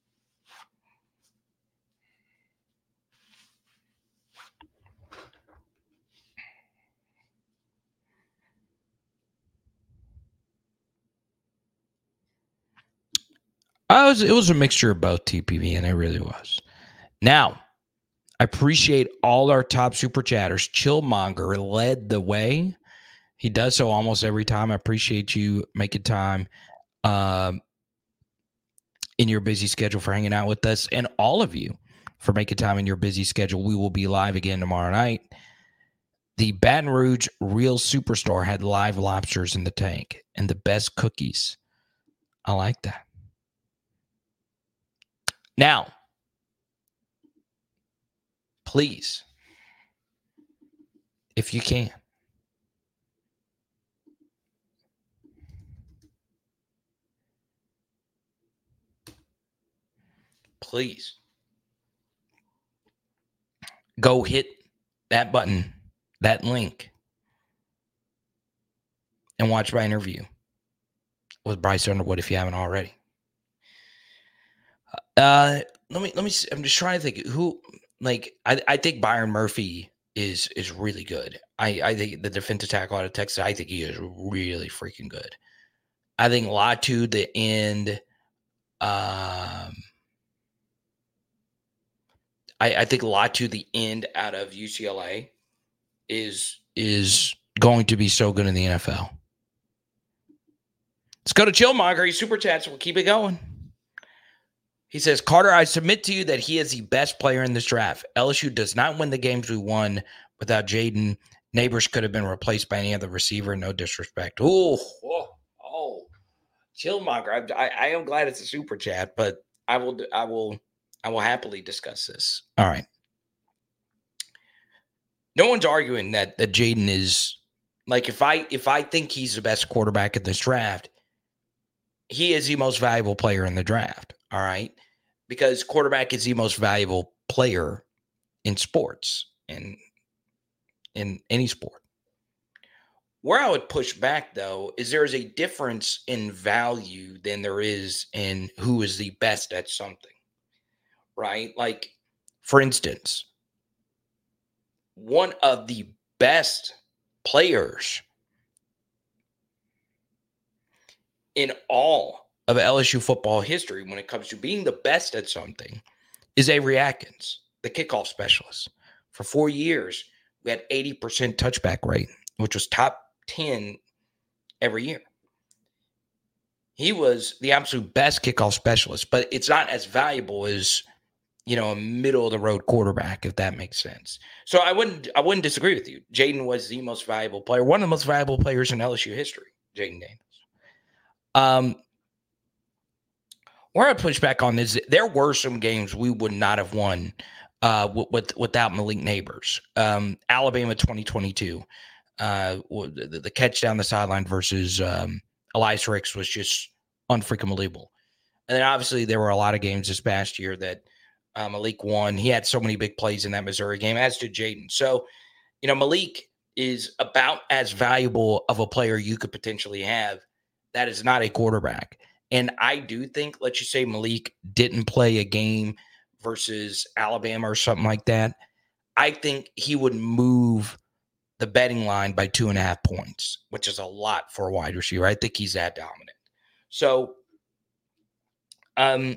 I was, it was a mixture of both, T P V, and it really was. Now, I appreciate all our top super chatters. Chillmonger led the way. He does so almost every time. I appreciate you making time um, in your busy schedule for hanging out with us, and all of you for making time in your busy schedule. We will be live again tomorrow night. The Baton Rouge Real Superstore had live lobsters in the tank and the best cookies. I like that. Now, please, if you can, please go hit that button, that link, and watch my interview with Bryce Underwood if you haven't already. Uh, let me let me. See, I'm just trying to think who. Like, I, I think Byron Murphy is is really good. I, I think the defensive tackle out of Texas, I think he is really freaking good. I think Latu, the end. Um, I, I think Latu, the end out of U C L A, is is going to be so good in the N F L. Let's go to Chillmonger. He super chats. We'll keep it going. He says, Carter, I submit to you that he is the best player in this draft. L S U does not win the games we won without Jayden. Neighbors could have been replaced by any other receiver. No disrespect. Ooh, oh, oh, Chillmonger. I, I am glad it's a super chat, but I will, I will, I will happily discuss this. All right. No one's arguing that that Jayden is like, if I if I think he's the best quarterback in this draft, he is the most valuable player in the draft. All right. Because quarterback is the most valuable player in sports and in any sport. Where I would push back, though, is there is a difference in value than there is in who is the best at something. Right? Like, for instance, one of the best players in all of L S U football history when it comes to being the best at something is Avery Atkins, the kickoff specialist. For four years, we had eighty percent touchback rate, which was top ten every year. He was the absolute best kickoff specialist, but it's not as valuable as, you know, a middle of the road quarterback, if that makes sense. So I wouldn't, I wouldn't disagree with you. Jayden was the most valuable player, one of the most valuable players in L S U history, Jayden Daniels. Um, where I push back on this, there were some games we would not have won uh, with, with without Malik Nabers. Um, Alabama twenty twenty-two, uh, the, the catch down the sideline versus um, Elias Ricks was just unfreaking believable. And then obviously there were a lot of games this past year that uh, Malik won. He had so many big plays in that Missouri game, as did Jaden. So, you know, Malik is about as valuable of a player you could potentially have. That is not a quarterback. And I do think, let's just say Malik didn't play a game versus Alabama or something like that. I think he would move the betting line by two and a half points, which is a lot for a wide receiver. I think he's that dominant. So um,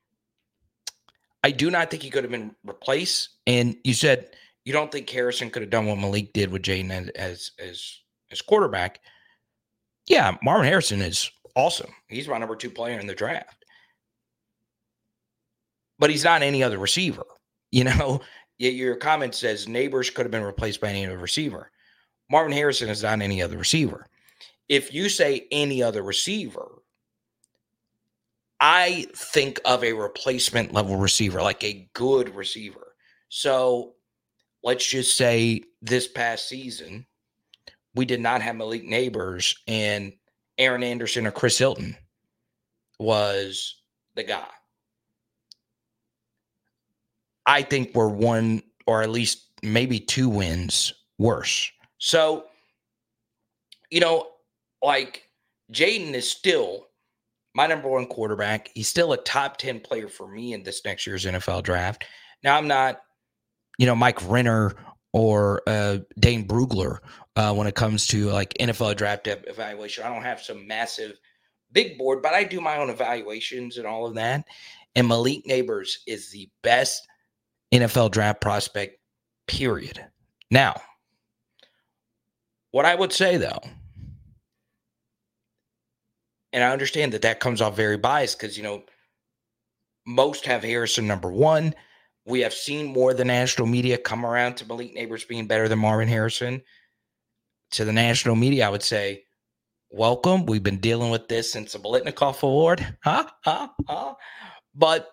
I do not think he could have been replaced. And you said you don't think Harrison could have done what Malik did with Jaden as, as, as, as quarterback. Yeah, Marvin Harrison is awesome. He's my number two player in the draft. But he's not any other receiver. You know, your comment says Nabers could have been replaced by any other receiver. Marvin Harrison is not any other receiver. If you say any other receiver, I think of a replacement level receiver, like a good receiver. So let's just say this past season, we did not have Malik Nabers, and Aaron Anderson or Chris Hilton was the guy. I think we're one or at least maybe two wins worse. So, you know, like Jaden is still my number one quarterback. He's still a top ten player for me in this next year's N F L draft. Now, I'm not, you know, Mike Renner or uh, Dane Brugler uh, when it comes to like N F L draft evaluation. I don't have some massive big board, but I do my own evaluations and all of that. And Malik Nabers is the best N F L draft prospect, period. Now, what I would say, though, and I understand that that comes off very biased because, you know, most have Harrison number one. We have seen more of the national media come around to Malik Nabers being better than Marvin Harrison. To the national media, I would say, welcome. We've been dealing with this since the Biletnikoff Award. Huh? Huh? Huh? But,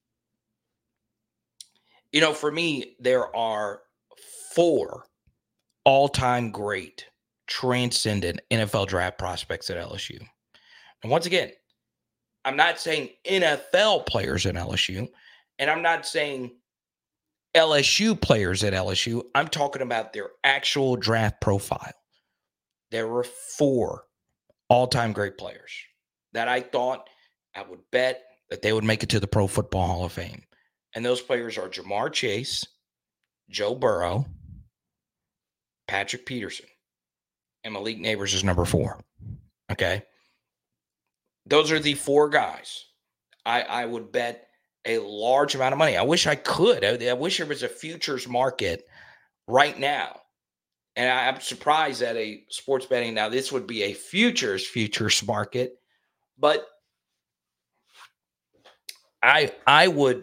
you know, for me, there are four all-time great, transcendent N F L draft prospects at L S U. And once again, I'm not saying N F L players at L S U, and I'm not saying L S U players at L S U. I'm talking about their actual draft profile. There were four all-time great players that I thought I would bet that they would make it to the Pro Football Hall of Fame. And those players are Ja'Marr Chase, Joe Burrow, Patrick Peterson, and Malik Nabers is number four. Okay? Those are the four guys I, I would bet a large amount of money. I wish I could. I, I wish there was a futures market right now. And I, I'm surprised that a sports betting, now this would be a futures futures market, but I I would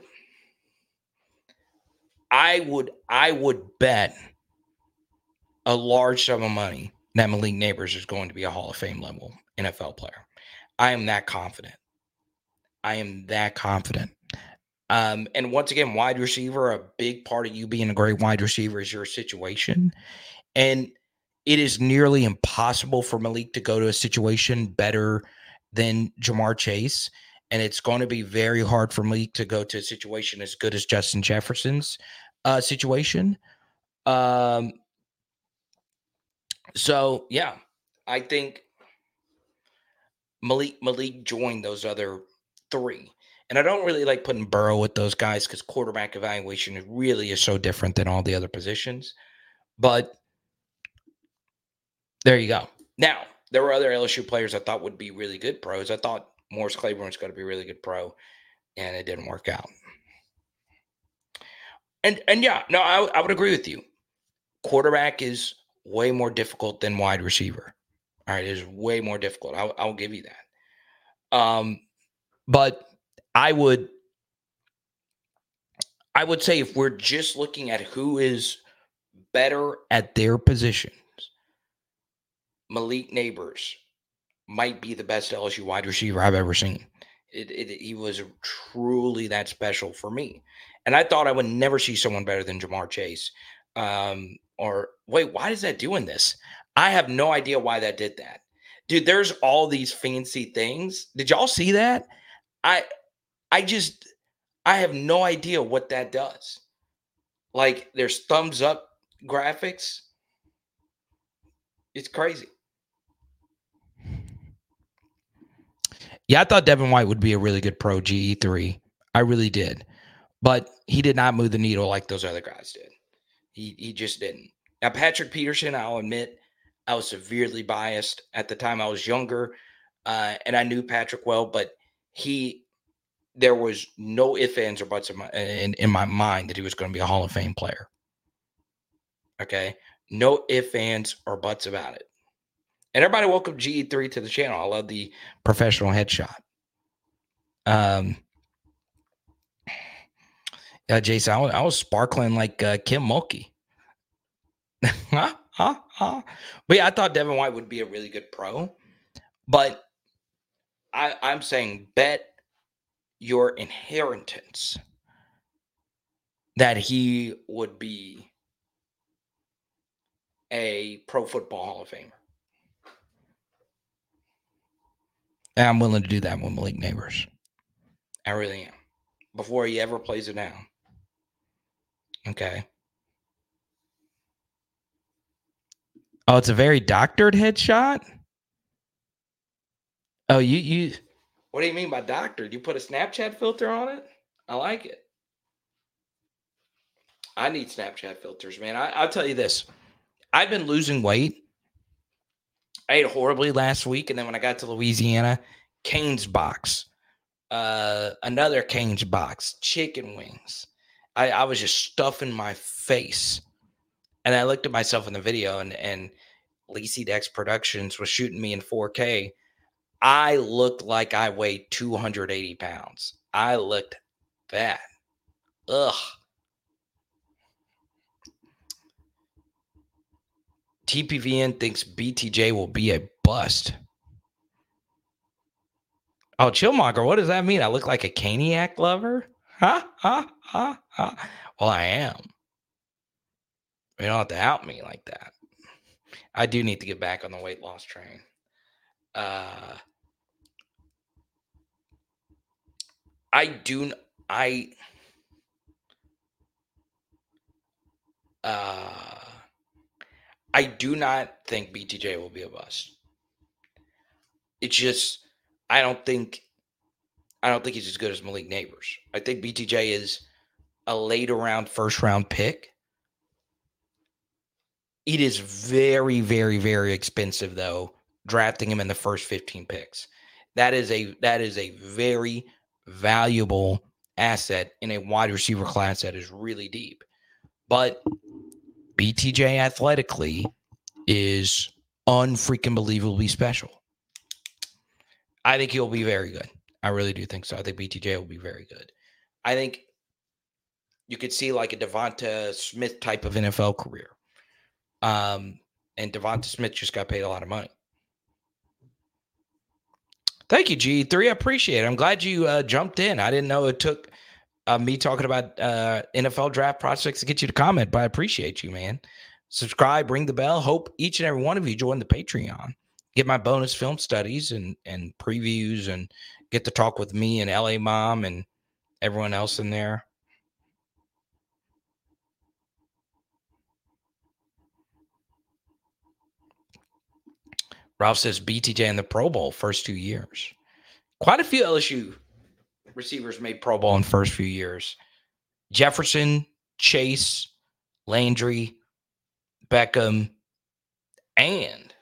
I would I would bet a large sum of money that Malik Nabers is going to be a Hall of Fame level N F L player. I am that confident. I am that confident. Um, and once again, wide receiver, a big part of you being a great wide receiver is your situation. And it is nearly impossible for Malik to go to a situation better than Ja'Marr Chase. And it's going to be very hard for Malik to go to a situation as good as Justin Jefferson's uh, situation. Um, so, yeah, I think Malik Malik joined those other three. And I don't really like putting Burrow with those guys because quarterback evaluation really is so different than all the other positions. But there you go. Now, there were other L S U players I thought would be really good pros. I thought Morris Claiborne was going to be a really good pro, and it didn't work out. And, and yeah, no, I, I would agree with you. Quarterback is way more difficult than wide receiver. All right, it is way more difficult. I'll, I'll give you that. Um, but I would, I would say if we're just looking at who is better at their positions, Malik Nabers might be the best L S U wide receiver I've ever seen. It, it he was truly that special for me, and I thought I would never see someone better than Ja'Marr Chase. Um, or wait, why is that doing this? I have no idea why that did that, dude. There's all these fancy things. Did y'all see that? I I just I have no idea what that does. Like, there's thumbs up graphics. It's crazy. Yeah, I thought Devin White would be a really good pro G E three. I really did. But he did not move the needle like those other guys did. He he just didn't. Now, Patrick Peterson, I'll admit, I was severely biased. At the time, I was younger, uh, and I knew Patrick well, but he, there was no ifs, ands, or buts in my, in, in my mind that he was going to be a Hall of Fame player. Okay? No ifs, ands, or buts about it. And everybody, welcome G E three to the channel. I love the professional headshot. Um, uh, Jason, I was, I was sparkling like uh, Kim Mulkey. huh, huh, huh. But yeah, I thought Devin White would be a really good pro. But I, I'm saying bet your inheritance that he would be a Pro Football Hall of Famer. And I'm willing to do that with Malik Neighbors. I really am. Before he ever plays it down. Okay. Oh, it's a very doctored headshot? Oh, you you what do you mean by doctored? You put a Snapchat filter on it? I like it. I need Snapchat filters, man. I, I'll tell you this. I've been losing weight. I ate horribly last week, and then when I got to Louisiana, Cane's box. Uh, another Cane's box. Chicken wings. I, I was just stuffing my face. And I looked at myself in the video, and, and Lacey Dex Productions was shooting me in four K. I looked like I weighed two hundred eighty pounds. I looked bad. Ugh. T P V N thinks B T J will be a bust. Oh, Chillmonger, what does that mean? I look like a Caniac lover? Huh? Huh? Huh? Huh? Well, I am. You don't have to out me like that. I do need to get back on the weight loss train. Uh, I do. I. Uh, I do not think B T J will be a bust. It's just, I don't think, I don't think he's as good as Malik Neighbors. I think B T J is a later round, first round pick. It is very, very, very expensive, though, drafting him in the first fifteen picks. That is a that is a very valuable asset in a wide receiver class that is really deep. But B T J athletically is unfreaking believably special. I think he'll be very good. I really do think so. I think B T J will be very good. I think you could see like a Devonta Smith type of N F L career. Um, and Devonta Smith just got paid a lot of money. Thank you, G three. I appreciate it. I'm glad you uh, jumped in. I didn't know it took uh, me talking about uh, N F L draft prospects to get you to comment, but I appreciate you, man. Subscribe, ring the bell. Hope each and every one of you join the Patreon. Get my bonus film studies and, and previews and get to talk with me and L A Mom and everyone else in there. Ralph says B T J in the Pro Bowl first two years. Quite a few L S U receivers made Pro Bowl in the first few years. Jefferson, Chase, Landry, Beckham, and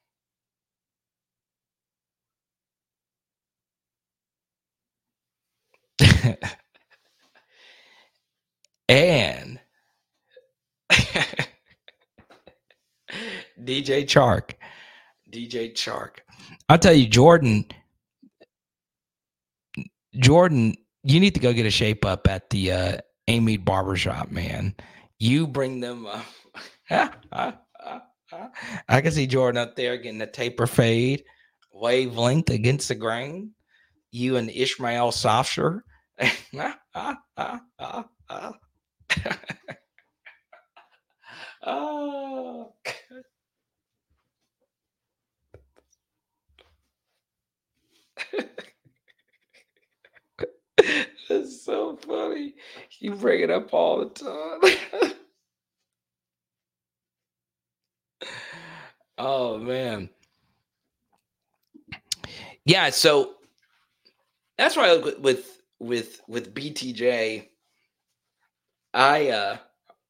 and D J Chark. D J Chark. I'll tell you, Jordan, Jordan, you need to go get a shape up at the uh, Amy Barbershop, man. You bring them up. I can see Jordan up there getting a taper fade, wavelength against the grain. you and Ishmael Softer. Oh. That's so funny. You bring it up all the time. Oh man. Yeah, so that's why I look with with with B T J. I uh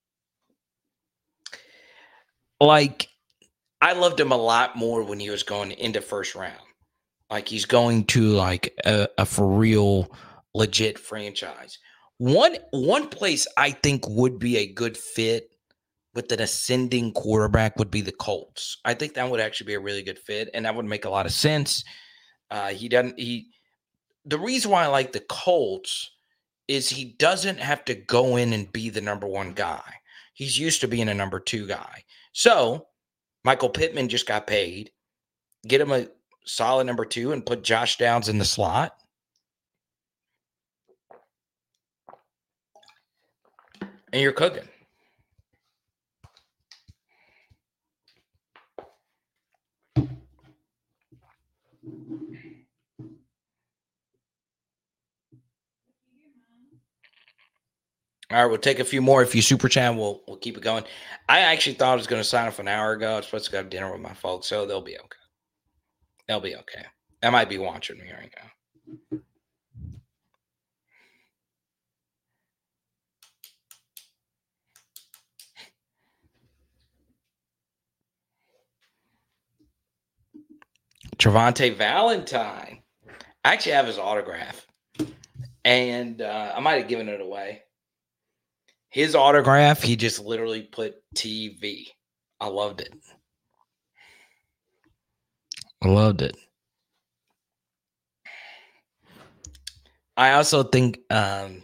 like I loved him a lot more when he was going into first round. Like he's going to like a, a for real legit franchise. One one place I think would be a good fit with an ascending quarterback would be the Colts. I think that would actually be a really good fit, and that would make a lot of sense. Uh, he doesn't. He the reason why I like the Colts is he doesn't have to go in and be the number one guy. He's used to being a number two guy. So Michael Pittman just got paid. Get him a solid number two and put Josh Downs in the slot. And you're cooking. All right, we'll take a few more. If you super chat, we'll we'll keep it going. I actually thought I was going to sign off an hour ago. I was supposed to go to dinner with my folks, so they'll be okay. They'll be okay. I might be watching me right now. Travante Valentine. I actually have his autograph, and uh, I might have given it away. His autograph, he just literally put T V. I loved it. I loved it. I also think, um,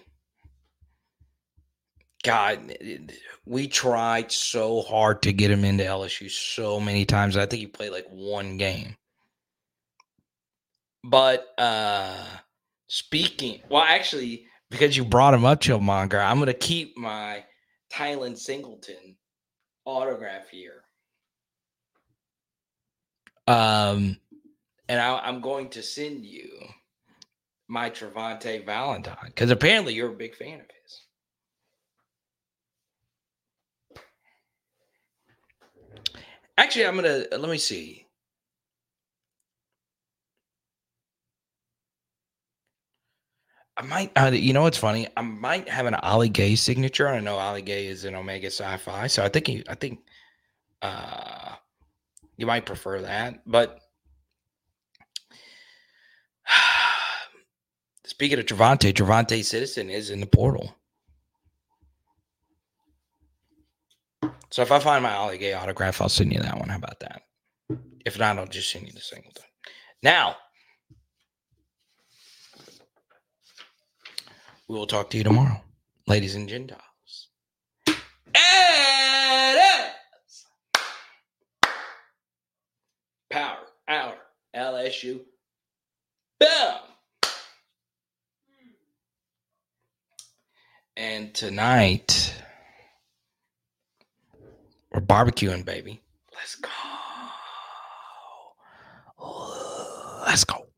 God, we tried so hard to get him into L S U so many times. I think he played like one game. But uh, speaking, well, actually, because you brought him up, Chillmonger, I'm going to keep my Tylen Singleton autograph here. Um, and I, I'm going to send you my Travante Valentine because apparently you're a big fan of his. Actually, I'm going to, let me see. I might, uh, you know what's funny? I might have an Ollie Gay signature. I know Ollie Gay is an Omega Sci-Fi, so I think he, I think uh, you might prefer that. But speaking of Travante, Travante Citizen is in the portal. So if I find my Ollie Gay autograph, I'll send you that one. How about that? If not, I'll just send you the Singleton. Now, we will talk to you tomorrow, ladies and Gentiles. It is Power Hour L S U. Boom. And tonight, we're barbecuing, baby. Let's go. Let's go.